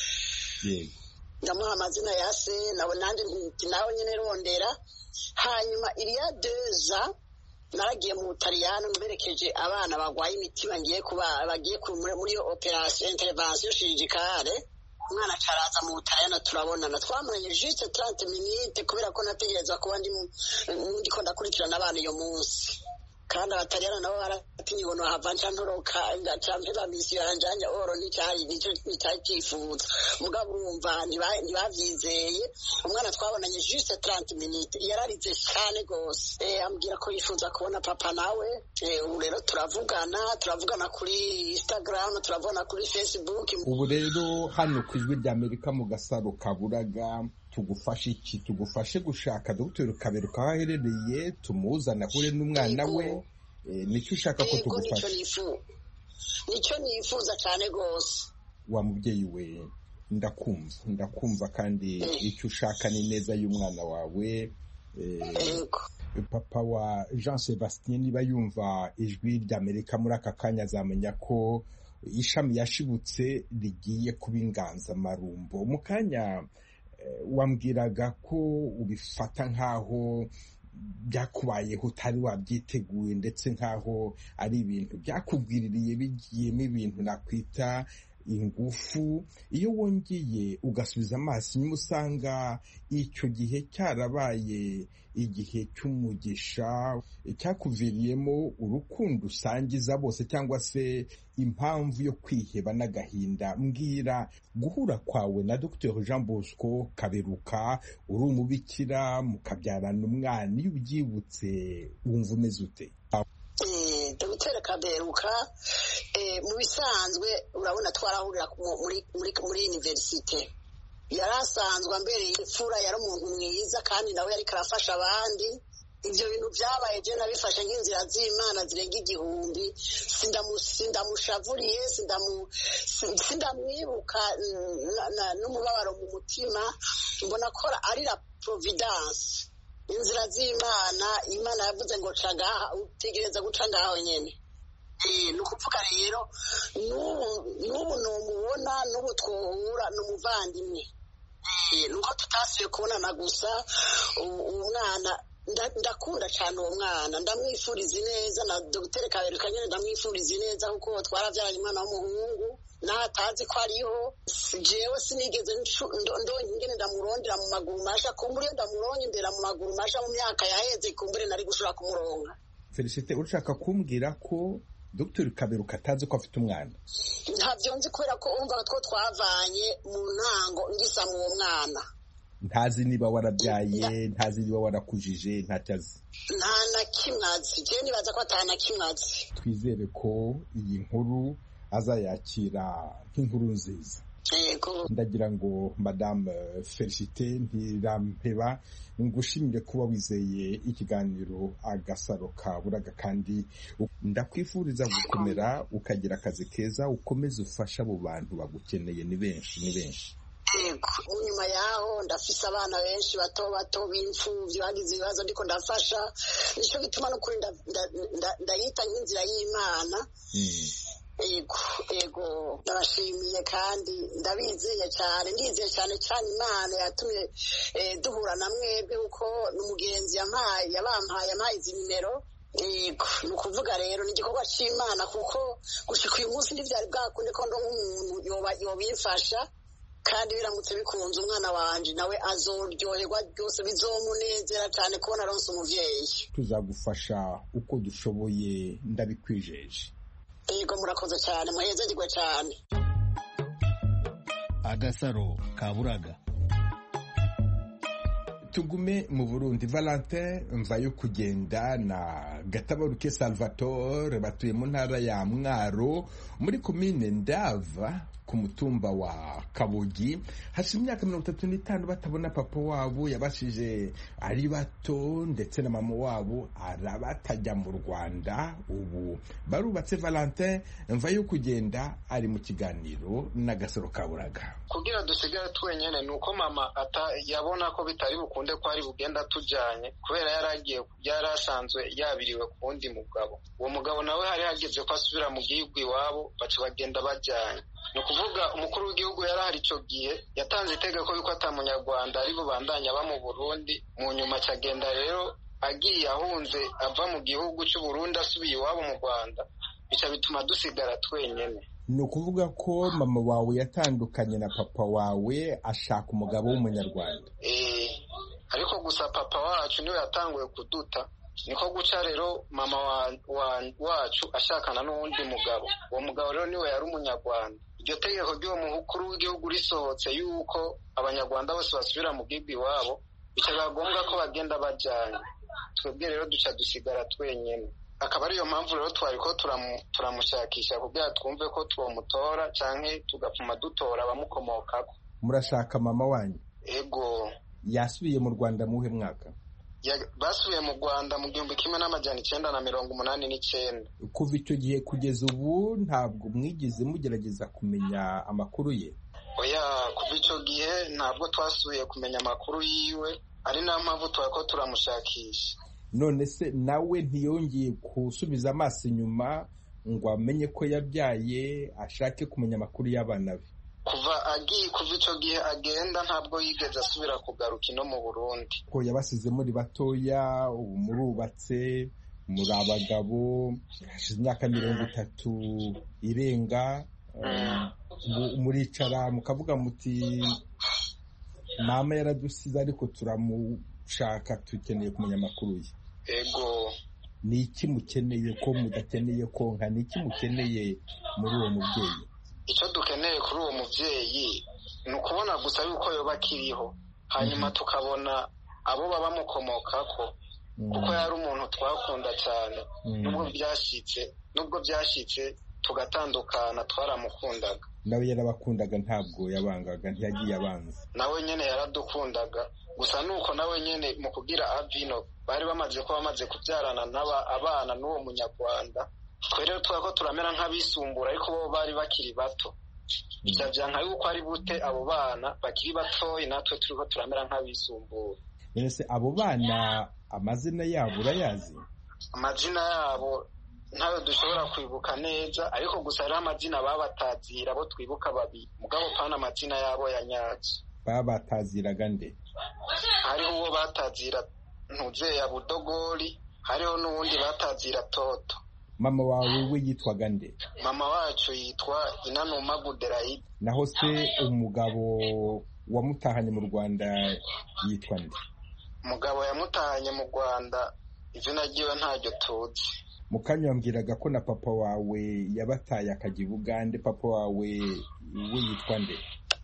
Yego. Ndamuha amazina ya se nawe nanje nawe nyene rondera hanyuma iriya deza naragiye mu Butaliyano mberekeje abana bagwaye imitima ngiye kuba bagiye muri operation intervention chirurgicale umwana caraza mu Butaliyano turabonana twamanye juste trente minutes kubera ko nategerezwa kuba ndi ndiko ndakurikirana abana iyo munsi kandi abataliyano nabo baratinye ngo nohava nca ntoroka ngacampeba misiyo yanjanye oro n'icyari nicyo cyifuza mugabo urumva ntibavyizeye umwana twabonanye juste trente minutes yararize cyane gose eh ambwira ko yifuza kubona papa nawe ubu rero turavugana turavugana kuri Instagram turavugana kuri Facebook. Ubu rero hano ku Ijwi ry'Amerika mu Gasaro Kaburaga tugufashe iki tugufashe gushaka Dr Kaberuka aho aherereye tumuzana kure n'umwana we nicyo ushaka ko tugufasha? Nicyo nifuza cyane gose. Wa mubyeyi we ndakumva ndakumva kandi icyo ushaka ni neza y'umwana wawe. Papa wa Jean Sebastien niba yumva Ijwi ry'Amerika muri aka kanya azamenya ko ishami yashibutse rigiye kuba inganzamarumbo. Mu kanya wambwiraga ko ubifata nkaho byakubayeho utari wabyiteguye ndetse nk'aho ari ibintu byakugwiririye bigiyemo ibintu nakwita ingufu, iyo wongeye ugasubiza amaso inyuma usanga icyo gihe cyarabaye igihe cy'umugisha cyakuviriyemo urukundo usangiza bose cyangwa se impamvu yo kwiheba n'agahinda. Mbwira guhura kwawe na Dr Jean Bosco Kaberuka, uri umubikira mukabyarana umwana, iyo ubyibutse wumva umeze ute? Dr Kaberuka mu bisanzwe urabona twarahurira muri muri muri universite, yari asanzwe ambereye imfura, yari umuntu mwiza kandi nawe yari karafasha abandi. Ibyo bintu byabaye je nabifashe nk'inzira z'Imana zirenga igihumbi, sindamushavuriye sindamwibuka n'umubabaro mu mutima, mbona ko ari la providence, inzira z'Imana. Imana yavuze ngo ca ngaha, utegereza guca ngaho nyene. Ni ukuvuga rero n'ubu numubona, n'ubu twohura n'umuvandimwe, nuko tutasuye kubonana gusa. Umwana ndakunda cyane uwo mwana, ndamwifuriza neza, na Dr Kaberuka nyine ndamwifuriza neza kuko twarabyaranye umwana w'umuhungu, naho atazi ko ariho. Jewe sinigeze ndonye ingene ndamurondera mu maguru masha, kumbure ndamurondera mu maguru masha mu myaka yaheze, kumbure nari gushobora kumuronka. Felicite, urashaka kumbwira ko Dr Kaberuka atazi ko afite umwana? Ntabyo nzi kubera ko umva two twavanye mu ntango ngisa mu uwo mwana. Ntazi niba warabyaye, ntazi niba warakujije, ntacyo azi. Nta na kimwe azi, je nibaza ko atana kimwe azi. Twizere ko iyi nkuru azayakira nk'inkuru nziza. Yego. Ndagira ngo Madame Felicite Ntirampeba ngushimire kuba wizeye ikiganiro Agasaro Kaburaga, kandi ndakwifuriza gukomera ukagira akazi keza, ukomeze ufasha abo bantu bagukeneye. Ni benshi ni benshi. Nyuma yaho ndafise abana benshi bato bato b'imfuvyi bagize ibibazo ndiko ndafasha, nico bituma n'ukuri ndayita nk'inzira y'Imana. Ego ego ndabashimiye kandi ndabizeye cyane, ndizeye cyane cyane Imana yatumye duhura na mwebwe kuko n'umugenzi yampaye yabampaye yampaye izi nimero. Ego ni ukuvuga rero ni igikorwa c'Imana kuko gushika uyu munsi ntivyari bwakunde ko ndo nk'umuntu yoba yobimfasha, kandi biramutse bikunze umwana wanje nawe azoryoherwa byose, bizomunezera cyane kubona aronse umuvyeyi. Tuzagufasha uko dushoboye, ndabikwijeje. Yego murakoze cyane, muhezagirwe cyane. Agasaro Kaburaga. Tugume mu Burundi. Valentin Mvayo kugenda na Gatabaruke Salvatore batuye mu ntara ya Mwaro muri komine Ndava ku mutumba wa Kabogi. Hashize imyaka mirongo itatu n'itanu batabona papa wabo, yabashije ari bato ndetse na mama wabo arabatajya mu Rwanda. Ubu barubatse. Valentin Mvayo kugenda ari mu kiganiro n'Agasaro Kaburaga. Kugira dusigare twenyene nuko mama ata yabona ko bitari bukunde ko ari bugenda tujanye, kubera yaragiye yarasanzwe yabiriwe ku wundi mugabo. Uwo mugabo nawe hari hageze ko asubira mu gihugu iwabo, baca bagenda bajanye. No kuvuga umukuru w'igihugu yarahari ico gihe yatanze itegeko yuko ata munyarwanda ari bubandanya ba mu Burundi. Mu nyuma cyagenda rero agiye ahunze ava mu gihugu cy'u Burundi asubiye iwabo mu Rwanda, bica bituma dusigara twenyene. Ni ukuvuga ko mama wawe yatandukanye na papa wawe ashaka umugabo w'umunyarwanda? Eh, ariko gusa papa wacu niwe yatanguye kuduta, niko guca rero mama wa, wa, wacu ashakana n'uwundi mugabo. Uwo mugabo rero niwe yari umunyarwanda. Iryo tegeko ry'uwo mukuru w'igihugu risohotse yuko abanyarwanda bose basubira mu gihugu iwabo, bicaga ngombwa ko bagenda bajanye. Twebwe rero duca dusigara twenyene. Akaba ariyo mpamvu rero twari ko turamushakisha kugira twumve ko twomutora canke tugapfuma dutora abamukomokako. Murashaka mama wanyu? Ego. Yasubiye mu Rwanda muhe mwaka? Basubiye mu Rwanda mu gihumbi kimwe n'amajana icenda na mirongo umunani n'icenda. Kuva icyo gihe kugeza ubu ntabwo mwigize mugerageza kumenya amakuru ye? Oya, kuva icyo gihe ntabwo twasubiye kumenya amakuru yiwe, ari nayo mpamvu twako turamushakisha. None se nawe ntiyongeye gusubiza amaso inyuma ngo amenye ko yabyaye, ashake kumenya amakuru y'abana be? Kuva agiye kuva icyo gihe agenda ntabwo yigeze asubira kugaruka ino mu Burundi. Ko yabasize muri batoya, ubu murubatse, muri abagabo, hashize imyaka mirongo itatu irenga, muricara mukavuga muti mama yaradusize ariko turamushaka, tukeneye kumenya amakuru ye. Ego. Ni iki mukeneye ko mudakeneye konka? Ni iki mukeneye muri uwo mubyeyi? Icyo dukeneye kuri uwo mubyeyi ni ukubona gusa yuko yoba akiriho, hanyuma tukabona abo baba bamukomokako, kuko yari umuntu twakunda cyane. Nubwo byashyitse nubwo byashyitse tugatandukana, twaramukundaga. Nawe yarabakundaga, ntabwo yabangaga, ntiyagiye abanza. Nawe nyene yaradukundaga, gusa nuko nawe nyene mu kugira avino bari bamaze ko bamaze kubyarana n'aba abana n'uwo munyarwanda. Twe rero twako turamera nk'abisumbura, ariko bo bari bakiri bato. Icavya nka yuko ari bute abo bana bakiri batoyi, natwe turiko turamera nk'abisumbura. Ese abo bana amazina yabo urayazi? Amazina yabo ntayo dushobora kwibuka neza, ariko gusa ari amazina babatazira abo twibuka babiri, mugabo pana amazina yabo yanyaje. Babataziraga nde? Hariho uwo batazira Ntuzeya Budogori, hariho n'uwundi batazira Toto. Mama wawe we yitwaga nde? Mama wacu yitwa Inanuma Buderayi. Naho se umugabo wamutahanye mu Rwanda yitwa nde? Umugabo yamutahanye mu Rwanda izina ryiwe ntaryo tuzi. Mukanya wambwiraga ko na papa wawe yabataye akajya i Bugande. Papa wawe we yitwa nde?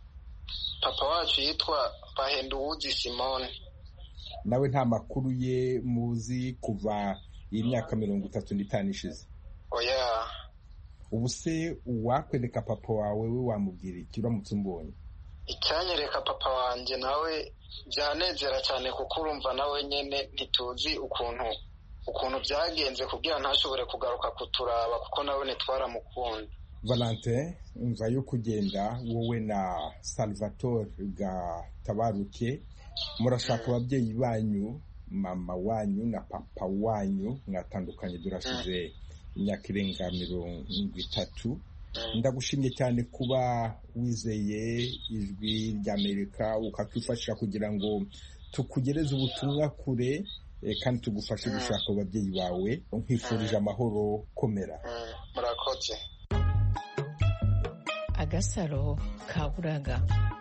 Papa wacu yitwa Bahenduwuzi Simone. Nawe nta makuru ye muzi kuva imyaka mirongo itatu n'itanu ishize? Oya. Ubu se uwakwereka papa wawe we wamubwira iki uramutse umbonye? Icyanyereka papa wanje nawe byanezera cyane, kuko urumva nawe nyene ntituzi ukuntu ukuntu byagenze kugira ntashobore kugaruka kuturaba, kuko nawe ntitwaramukunda. Valentin, umva yo kugenda wowe na Salvatore Gatabaruke murashaka ababyeyi banyu, mama wanyu na papa wanyu mwatandukanye durashize imyaka irenga mirongo itatu. Ndagushimye cyane kuba wizeye ijwi ry'Amerika ukatwifashisha kugira ngo tukugereze ubutumwa kure, kandi tugufashe gushaka ababyeyi bawe. Nkwifurije amahoro, komera. Murakoze. Agasaro kaburaga.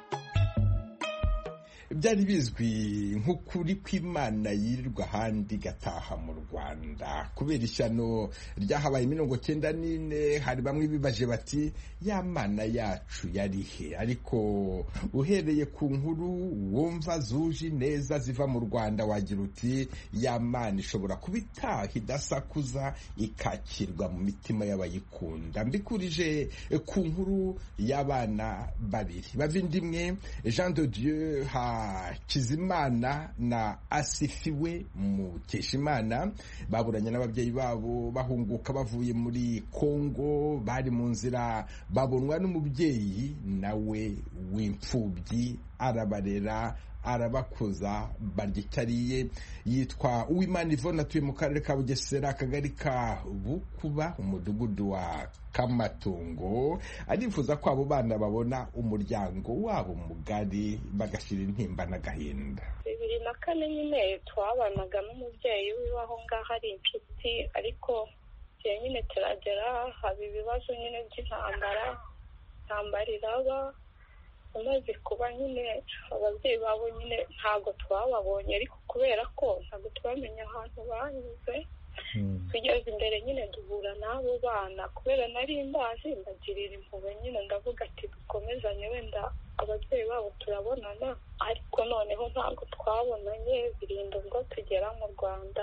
Byari bizwi nk'ukuri kw'Imana yirirwa ahandi gataha mu Rwanda kubera ishyano ryahabaye mirongo cyenda n'ine. Hari bamwe bibaje bati ya Mana yacu yari he? Ariko uhereye ku nkuru wumva zuje neza ziva mu Rwanda wagira uti ya Mana ishobora kuba itaha idasakuza ikakirwa mu mitima y'abayikunda. Mbikurije ku nkuru y'abana babiri bavindimwe, Jean de Dieu ha Kizimana na Asifiwe Mukeshimana, baburanye n'ababyeyi babo bahunguka bavuye muri Kongo. Bari mu nzira babonwa n'umubyeyi nawe w'imfubyi, arabarera arabakuza baryicyariye. Yitwa Uwimana Yvonne, atuye mu karere ka Bugesera, akagari ka Bukuba, umudugudu wa Kamatungo. Arifuza ko abo bana babona umuryango wabo mugari bagashira intimba n'agahinda. bibiri na kane nyine twabanaga n'umubyeyi w'iwaho ngaho ari inshuti, ariko igihe nyine turagera haba ibibazo nyine by'intambara, intambara iraba. Umaze kuba nyine ababyeyi babo nyine ntabwo twababonye, ariko kubera ko ntabwo twamenye ahantu banyuze, tugeze imbere nyine duhura n'abo bana. Kubera nari mbazi mbagirira impuhwe nyine, ndavuga ati dukomezanye, wenda ababyeyi babo turabonana. Ariko noneho ntabwo twabonanye, birinda ubwo tugera mu Rwanda.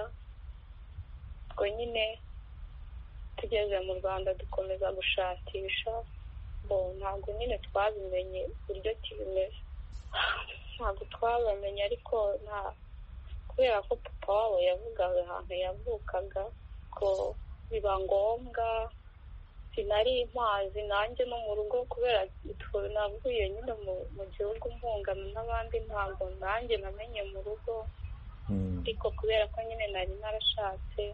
Ubwo nyine tugeze mu Rwanda dukomeza gushakisha, ntabwo nyine twabimenye uburyo kibimeze, ntabwo twabamenye. Ariko nta kubera ko papa wabo yavugaga ahantu yavukaga ko biba ngombwa, sinari mpazi nanjye no mu rugo, kubera navuye nyine mu gihugu mpungana n'abandi, ntabwo nanjye namenye mu rugo. Ariko kubera ko nyine nari narashatse,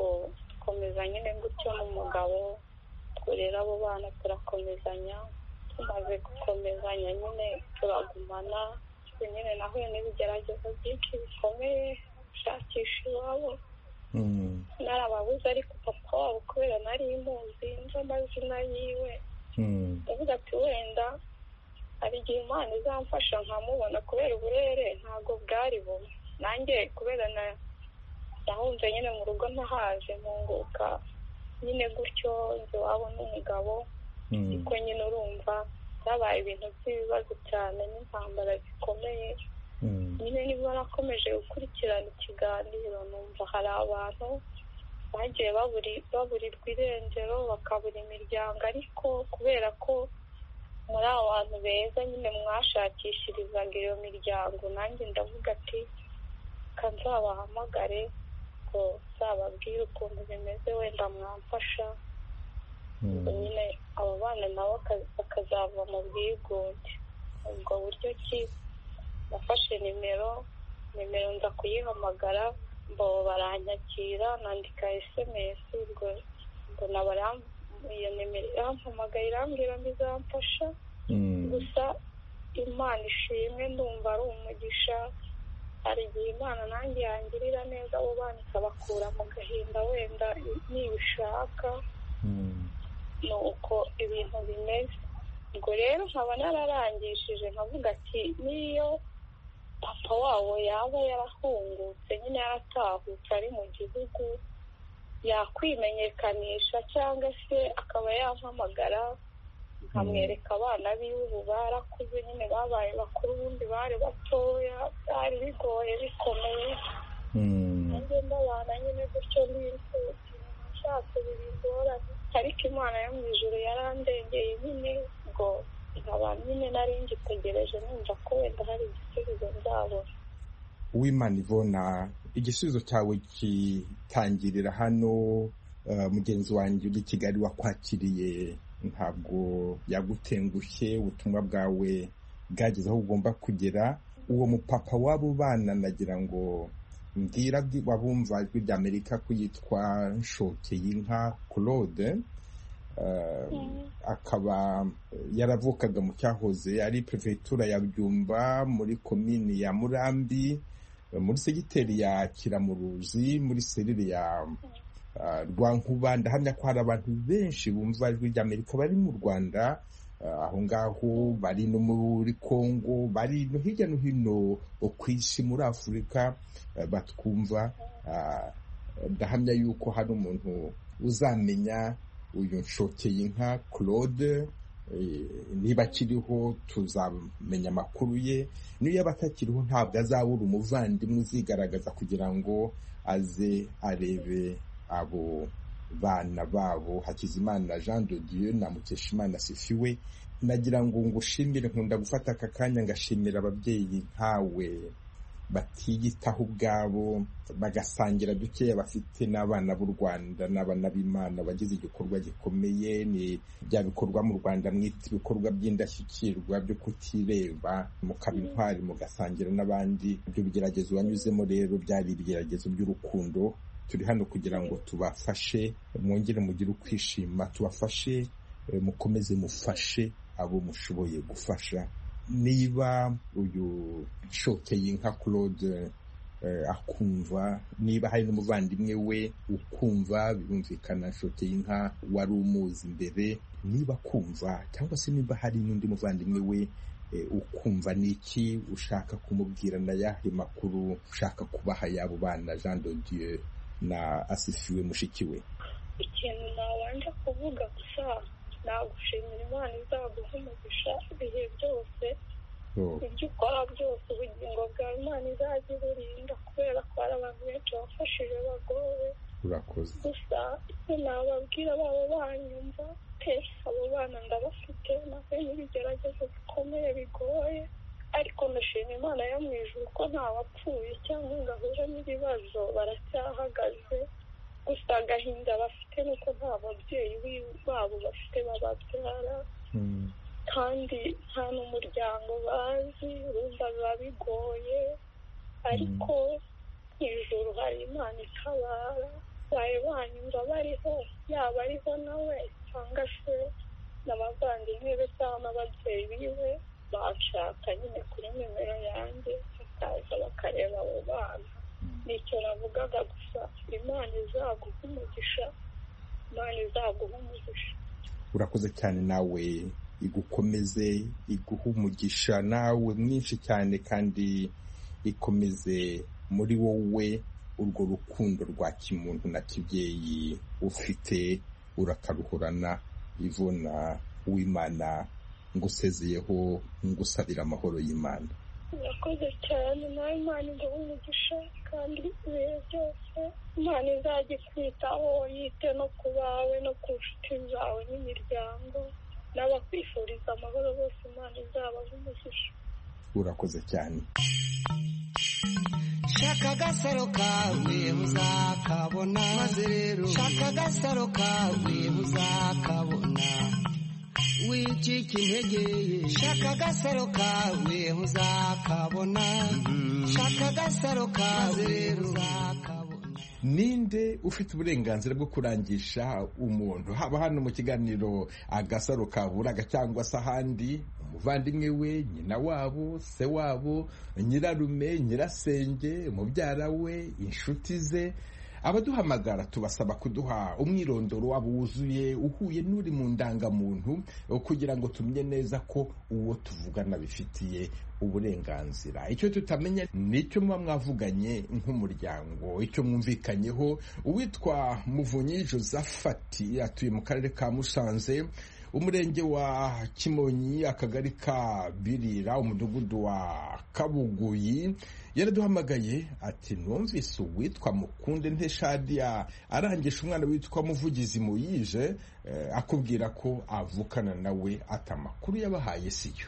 dukomeza nyine gutyo n'umugabo, turera abo bana turakomezanya, tumaze gukomezanya nyine turagumana nyine nahuye n'ibigeragezo byinshi bikomeye gushakisha iwabo narababuze ariko papa wabo kubera nari muzi nzi amazina yiwe ndavuga ati wenda hari igihe Imana izamfasha nkamubona kubera uburere ntabwo bwari bumwe nanjye kubera nahunze nyine mu rugo ntahaje munguka nyine gutyo nzi iwabo n'umugabo ariko nyine urumva byabaye ibintu by'ibibazo cyane n'intambara zikomeye nyine niba nakomeje gukurikirana ikiganiro numva hari abantu bagiye baburirwa irengero bakabura imiryango ariko kubera ko muri abo bantu beza nyine mwashakishirizaga iyo miryango nanjye ndavuga ati kanzabahamagare ngo nzababwire ukuntu bimeze wenda mwamfasha nyine abo bana nabo bakazava mu bwigunge ubwo buryo ki nafashe nimero nimero nza kuyihamagara ngo baranyakira nandika esemesi ubwo mbona iyo nimero irampamagaye irambwira ngo izamfasha gusa Imana ishimwe ndumva ari umugisha hari igihe Imana nanjye yangirira neza abo bana ikabakura mu gahinda wenda nibishaka ni uko ibintu bimeze ubwo rero nkaba nararangishije nkavuga ati niyo papa wabo yaba yarahungutse nyine yaratahutse ari mu gihugu yakwimenyekanisha cyangwa se akaba yampamagara nkamwereka abana biwe ubu barakuze nyine babaye bakuru ubundi bari batoya byari bigoye bikomeye nanjye ndabana nyine gutyo n'imfubyi nashatse bibigoranye ariko Imana yo mu ijuru yarandengeye nyine ngo nkaba nyine nari ngitegereje numva ko wenda hari igisubizo nzabona. Uwimana Ivona, igisubizo cyawe kitangirira hano. Mugenzi wanjye uri Kigali wakwakiriye ntabwo yagutengushye, ubutumwa bwawe bwageze aho ugomba kugera. Uwo mupapa w'abo bana nagira ngo mbwira wabumva ijwi rya Amerika ko yitwa Nshokeyinka Claude, akaba yaravukaga mu cyahoze ari prefectura ya Byumba muri komini ya Murambi muri segiteri ya Kiramuruzi muri serire ya Rwankuba. Ndahamya ko hari abantu benshi bumva ijwi rya Amerika bari mu Rwanda, aho ngaho bari no muri Kongo, bari no hirya no hino ku isi muri Afurika batwumva. Ndahamya yuko hari umuntu uzamenya uyu Nshokeyinka Claude. Niba akiriho tuzamenya amakuru ye, niyo yaba atakiriho ntabwo azabura umuvandimwe uzigaragaza kugira ngo aze arebe abo bana babo, Hakizimana Jean de Dieu na Mukeshimana Sifiwe. Nagira ngo ngushimire, nkunda gufata aka kanya ngashimira ababyeyi nkawe batiyitaho ubwabo bagasangira dukeya bafite n'abana b'u Rwanda n'abana b'Imana bagize igikorwa gikomeye. Ni bya bikorwa mu Rwanda mwita ibikorwa by'indashyikirwa byo kutireba, mukaba intwari mugasangira n'abandi. Ibyo bigeragezo wanyuzemo rero byari ibigeragezo by'urukundo. Turi hano kugira ngo tubafashe, mwongere mugire ukwishima, tubafashe, mukomeze mufashe abo mushoboye gufasha. Niba uyu Nshokeyinka Claude akumva, niba hari n'umuvandimwe we ukumva, birumvikana Nshokeyinka wari umuzi imbere, niba kumva cyangwa se niba hari n'undi muvandimwe we ukumva, niki ushaka kumubwira na yahe makuru ushaka kubaha yabo bana Jean de Dieu na Asifiwe mushiki we? Ikintu nabanje kuvuga gusa nagushimira Imana izaguha umugisha ibihe byose, ibyo ukora byose ubugingo bwawe Imana izajya iburinda, kubera ko hari abantu benshi bafashije bagowe. Urakoze. Gusa icyo nababwira baba banyumva pe, abo bana ndabafite nahuye n'ibigeragezo bikomeye bigoye, ariko ndashima Imana yo mu ijuru ko ntawapfuye cyangwa ngo ahure n'ibibazo, baracyahagaze. Gusa agahinda bafite nuko nta babyeyi babo bafite bababyara, kandi nta n'umuryango bazi, urumva biba bigoye. Ariko mu ijuru hari Imana itabara, baye banyumva bariho, yaba ariho nawe cyangwa se n'abavandimwe be cyangwa n'ababyeyi biwe bashaka nyine kuri nimero yanjye bakaza bakareba abo bana. Nicyo navugaga gusa, Imana izaguha umugisha, Imana izaguha umugisha. Urakoze cyane, nawe igukomeze, iguha umugisha nawe mwinshi cyane, kandi ikomeze muri wowe urwo rukundo rwa kimuntu na kibyeyi ufite, urakaruhorana. Ivona Uwimana ngusezeyeho, ngusabira amahoro y'Imana. Urakoze cyane, nawe Imana iguha umugisha, kandi ibihe byose Imana izajya ikwitaho, yite no ku bawe no ku nshuti zawe n'imiryango, n'abakwifuriza amahoro bose Imana izabaha umugisha. Urakoze cyane. Shaka agasaro kawe uzakabona, maze rero shaka agasaro kawe uzakabona, wicika intege. Shaka agasaro kawe uzakabona, shaka agasaro kawe rero uzakabona. Ninde ufite uburenganzira bwo kurangisha umuntu, haba hano mu kiganiro Agasaro Kaburaga cyangwa se ahandi? Umuvandimwe we, nyina wabo, se wabo, nyirarume, nyirasenge, mubyara we, inshuti ze. Abaduhamagara tubasaba kuduha umwirondoro wabo wuzuye uhuye n'uri mu ndangamuntu, kugira ngo tumenye neza ko uwo tuvugana bifitiye uburenganzira. Icyo tutamenya nicyo muba mwavuganye nk'umuryango, icyo mwumvikanyeho. Uwitwa Muvunyi Josephat atuye mu karere ka Musanze, umurenge wa Kimonyi, akagari ka Birira, umudugudu wa Kabuguyi. Yaraduhamagaye ati, numvise uwitwa Mukunde Nteshadiya arangisha umwana witwa Muvugizi Moyije, eh, akubwira ko avukana nawe. Ati amakuru yabahaye siyo?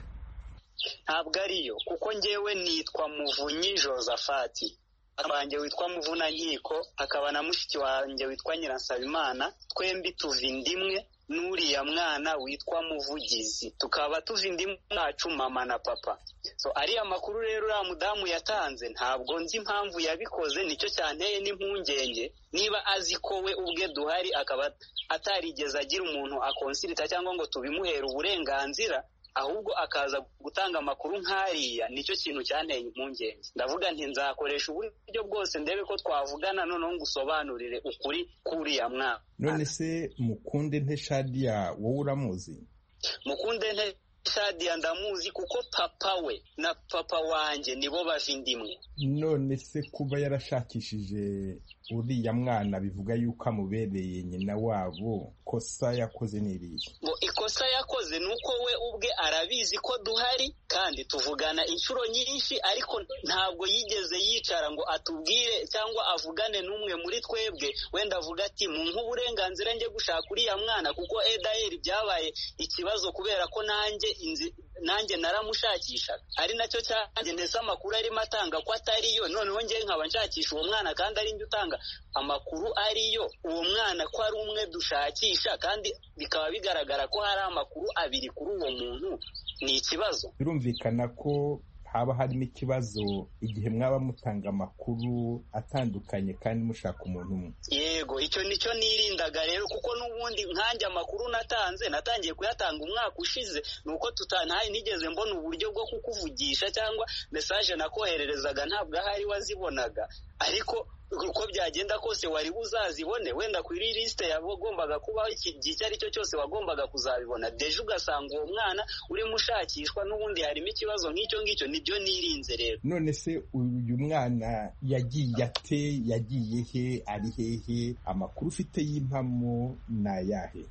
Ntabwo ariyo, kuko njyewe nitwa Muvunyi Josephat, abanjye witwa Muvunankiko, akaba na mushiki wanjye witwa Nyiransabimana. Twembi tuva indimwe n'uriya mwana witwa Muvugizi, tukaba tuva indimwe mwacu mama na papa. So ariya makuru rero uriya mudamu yatanze, ntabwo nzi impamvu yabikoze. Nicyo cyanteye n'impungenge, niba azi ko we ubwe duhari akaba atarigeze agira umuntu akonsirita cyangwa ngo tubimuhere uburenganzira, ahubwo akaza gutanga amakuru nk'ariya, nicyo kintu cyanteye impungenge. Ndavuga nti nzakoresha uburyo bwose ndebe ko twavugana, noneho ngusobanurire ukuri kuriya mwana. None se Mukunde Nteshadiya wowe uramuzi? Mukunde Nteshadiya ndamuzi, kuko papa we na papa wanjye nibo bava indimwe. None se kuba yarashakishije uriya mwana bivuga yuko amubereye nyina wabo, kosa yakoze n'iriye? Ngo ikosa yakoze nuko we ubwe arabizi ko duhari kandi tuvugana inshuro nyinshi, ariko ntabwo yigeze yicara ngo atubwire cyangwa avugane n'umwe muri twebwe. Wenda avuga ati mu nk'uburenganzira njye gushaka uriya mwana, kuko edaheri byabaye ikibazo kubera ko nanjye inzi nanjye naramushakishaga, ari nacyo cyanjye ndetse amakuru arimo atanga ko atariyo. Noneho njye nkaba nshakisha uwo mwana kandi ari njye utanga amakuru ariyo. Uwo mwana ko ari umwe dushakisha kandi bikaba bigaragara ko hari amakuru abiri kuri uwo muntu, ni ikibazo. Birumvikana ko haba harimo ikibazo igihe mwaba mutanga amakuru atandukanye kandi mushaka umuntu umwe. Yego, icyo nicyo nirindaga rero, kuko n'ubundi nkanjye amakuru natanze natangiye kuyatanga umwaka ushize, nuko tutanaye nigeze mbona uburyo bwo kukuvugisha cyangwa message nakohererezaga ntabwo ahari wazibonaga, ariko uko byagenda kose wari uzazibone. Wenda kuri liste yagombaga kuba iki gihe icyo ari cyo cyose wagombaga kuzabibona. Deje ugasanga uwo mwana urimo ushakishwa n'ubundi harimo ikibazo nk'icyo ngicyo. Nibyo nirinze rero. None se uyu mwana yagiye ate, yagiye he, ari hehe? Amakuru ufite y'impamo na yahe?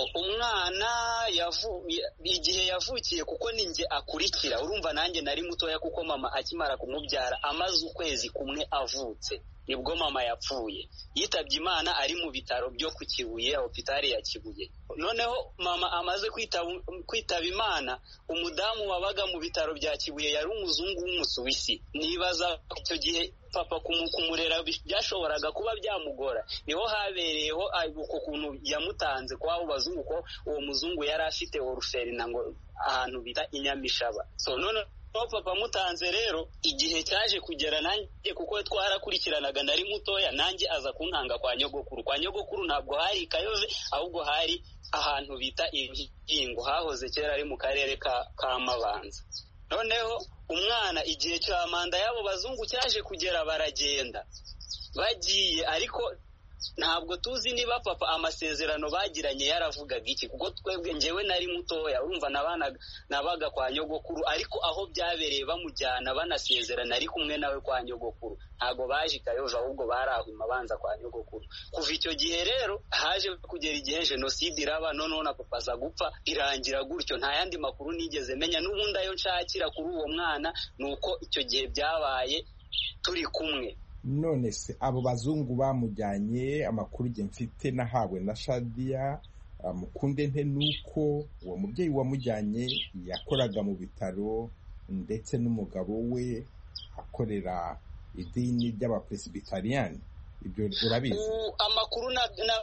Umwana yavu igihe yavukiye, kuko ninjye akurikira, urumva nanjye nari mutoya kuko mama akimara kumubyara amaze ukwezi kumwe avutse nibwo mama yapfuye. Yitabye Imana ari mu bitaro byo ku Kibuye, hopitali ya Kibuye. Noneho mama amaze kwitaba kwitaba Imana, umudamu wabaga mu bitaro bya Kibuye yari umuzungu w'umusuwisi. Nibaza icyo gihe papa kumurera byashoboraga kuba byamugora. Niho habereyeho uko kuntu yamutanze kwa bazungu, ko uwo muzungu yari afite oruferina ngo ahantu bita Inyamishaba. So none aho papa mutanze rero, igihe cyaje kugera nanjye kuko twarakurikiranaga nari mutoya, nanjye aza kuntanga kwa nyogokuru. Kwa nyogokuru ntabwo hari Kayove, ahubwo hari ahantu bita Inkingo hahoze kera ari mu karere ka, ka Mabanza. Noneho umwana igihe cya manda y'abo bazungu cyaje kugera baragenda bagiye, ariko ntabwo tuzi niba papa amasezerano bagiranye yaravugaga iki, kuko twebwe njyewe nari mutoya, urumva nabana nabaga kwa nyogokuru, ariko aho byabereye bamujyana banasezerana ari kumwe nawe kwa nyogokuru ntago baje Kayove, ahubwo barahuma banza kwa nyogokuru. Kuva icyo gihe rero haje kugera igihe jenoside iraba, noneho na papa aza gupfa irangira gutyo, nta yandi makuru nigeze menya. N'ubundi ayo nshakira kuri uwo mwana nuko icyo gihe byabaye turi kumwe. None se abo bazungu bamujyanye, amakuru je mfite nahawe na Shadia mukunde nte nuko uwo mubyeyi wamujyanye yakoraga mu bitaro ndetse n'umugabo we akorera idini ry'abapresbyterian. Ibyo urabizi? Amakuru na, na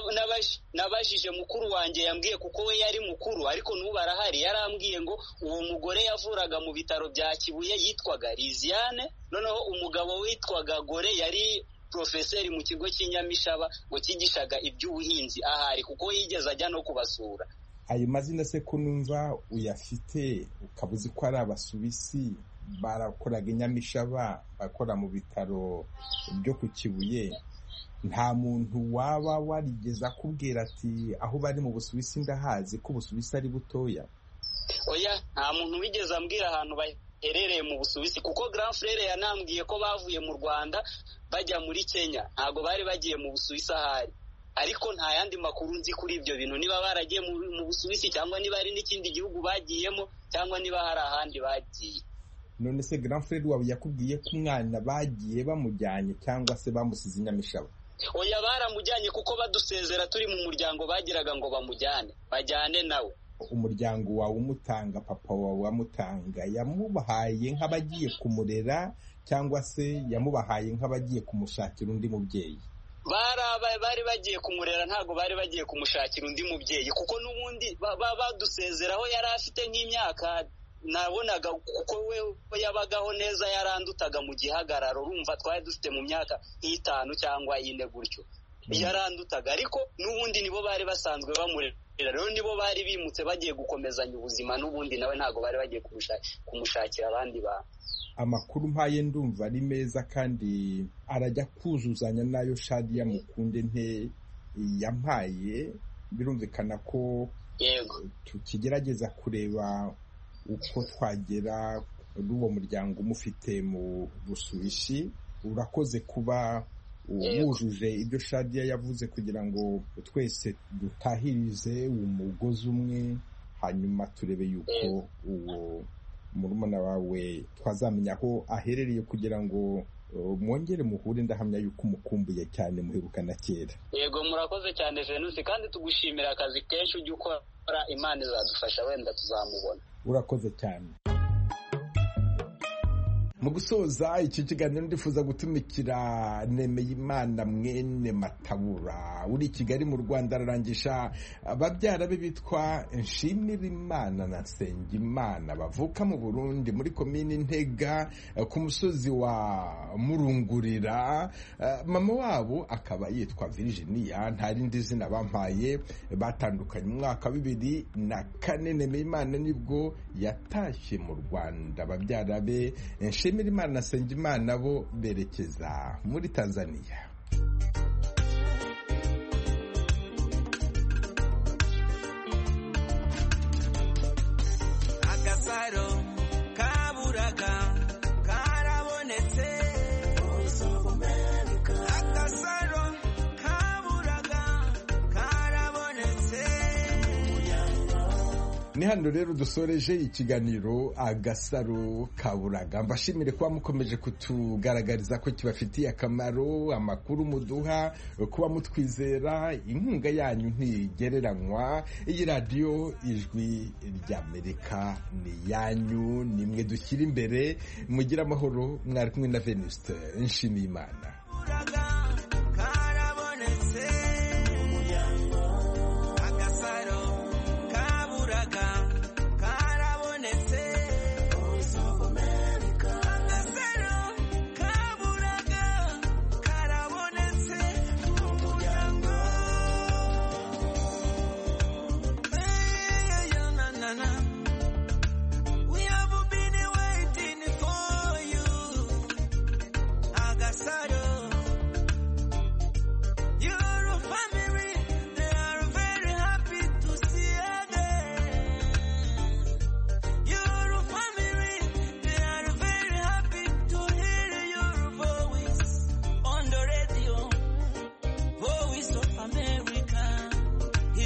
nabajije mukuru wanjye yambwiye, kuko we yari mukuru ariko n'ubu arahari, yarambwiye ngo uwo mugore yavuraga mu bitaro bya Kibuye yitwaga Liziane, noneho umugabo witwaga Gore yari profeseri mu kigo cy'inyamishaba ngo kigishaga iby'ubuhinzi ahari, kuko yigeze ajya no kubasura. Ayo mazina se ko numva uyafite ukabuzi ko ari abasuwisi barakoraga inyamishaba bakora mu bitaro byo ku Kibuye, nta muntu waba warigeze akubwira ati aho bari mu Busuwisi ndahazi ko Busuwisi ari butoya? Oya, nta muntu wigeze ambwira ahantu baherereye mu Busuwisi, kuko grand frère yanambwiye ko bavuye mu Rwanda bajya muri Kenya, ntago bari bagiye mu Busuwisi ahari, ariko nta yandi makuru nzi kuri ibyo bintu, niba baragiye mu Busuwisi cyangwa niba ari n'ikindi gihugu bagiyemo cyangwa niba hari ahandi bagiye. None se grand frère wawe yakubwiye ko umwana bagiye bamujyanye cyangwa se bamusize inyamishaba? Oya, baramujyanye kuko badusezera turi mu muryango bagiraga ngo bamujyane bajyane nawe. Umuryango wawe umutanga, papa wawe amutanga, yamubahaye nk'abagiye kumurera cyangwa se yamubahaye nk'abagiye kumushakira undi mubyeyi? Barabaye bari bagiye kumurera, ntago bari bagiye kumushakira undi mubyeyi, kuko n'ubundi badusezeraho yari afite nk'imyaka nabonaga, kuko we yabagaho neza, yarandutaga mu gihagararo, urumva twari dufite mu myaka nk'itanu cyangwa ine gutyo, yarandutaga, ariko n'ubundi nibo bari basanzwe bamurera, rero nibo bari bimutse bagiye gukomezanya ubuzima, n'ubundi nawe ntago bari bagiye kumushakira abandi bantu. Amakuru mpaye ndumva ari meza kandi arajya kuzuzanya nayo Shadia mukunde nte yampaye. Birumvikana ko yego tukigerageza kureba uko twagera kuri uwo muryango umufite mu Busuwisi. Urakoze kuba wujuje ibyo Shadia yavuze kugira ngo twese dutahirize umugozi umwe, hanyuma turebe yuko uwo murumuna wawe twazamenya aho aherereye kugira ngo mwongere muhure. Ndahamya yuko umukumbuye cyane, muherukana kera. Yego, murakoze cyane Venusi, kandi tugushimira akazi kenshi ujya ukora, Imana izadufasha wenda tuzamubona. Urakoze cyane. Mu gusoza iki kiganiro ndifuza gutumikira Nemeyimana mwene Matabura uri Kigali mu Rwanda, ararangisha ababyara be bitwa Nshimirimana na Nsengimana bavuka mu Burundi muri komini Ntega ku musozi wa Murungurira. Mama wabo akaba yitwa Virginia, nta rindi zina bampaye. Batandukanye mu mwaka wa bibiri na kane. Nemeyimana nibwo yatashye mu Rwanda, ababyara be Nshimirimana na Nsengimana bo berekeza muri Tanzania. Agasaro kaburaga karabonetse, agasaro kaburaga karabonetse. Ni hano rero dusoreje ikiganiro Agasaro Kaburaga. Mbashimire kuba mukomeje kutugaragariza ko kibafitiye akamaro, amakuru muduha, kuba mutwizera. Inkunga yanyu ntigereranywa. Iyi radio Ijwi ry'Amerika ni yanyu, nimwe dushyira imbere. Mugira amahoro. Mwari kumwe na Venuste Nshimiyimana.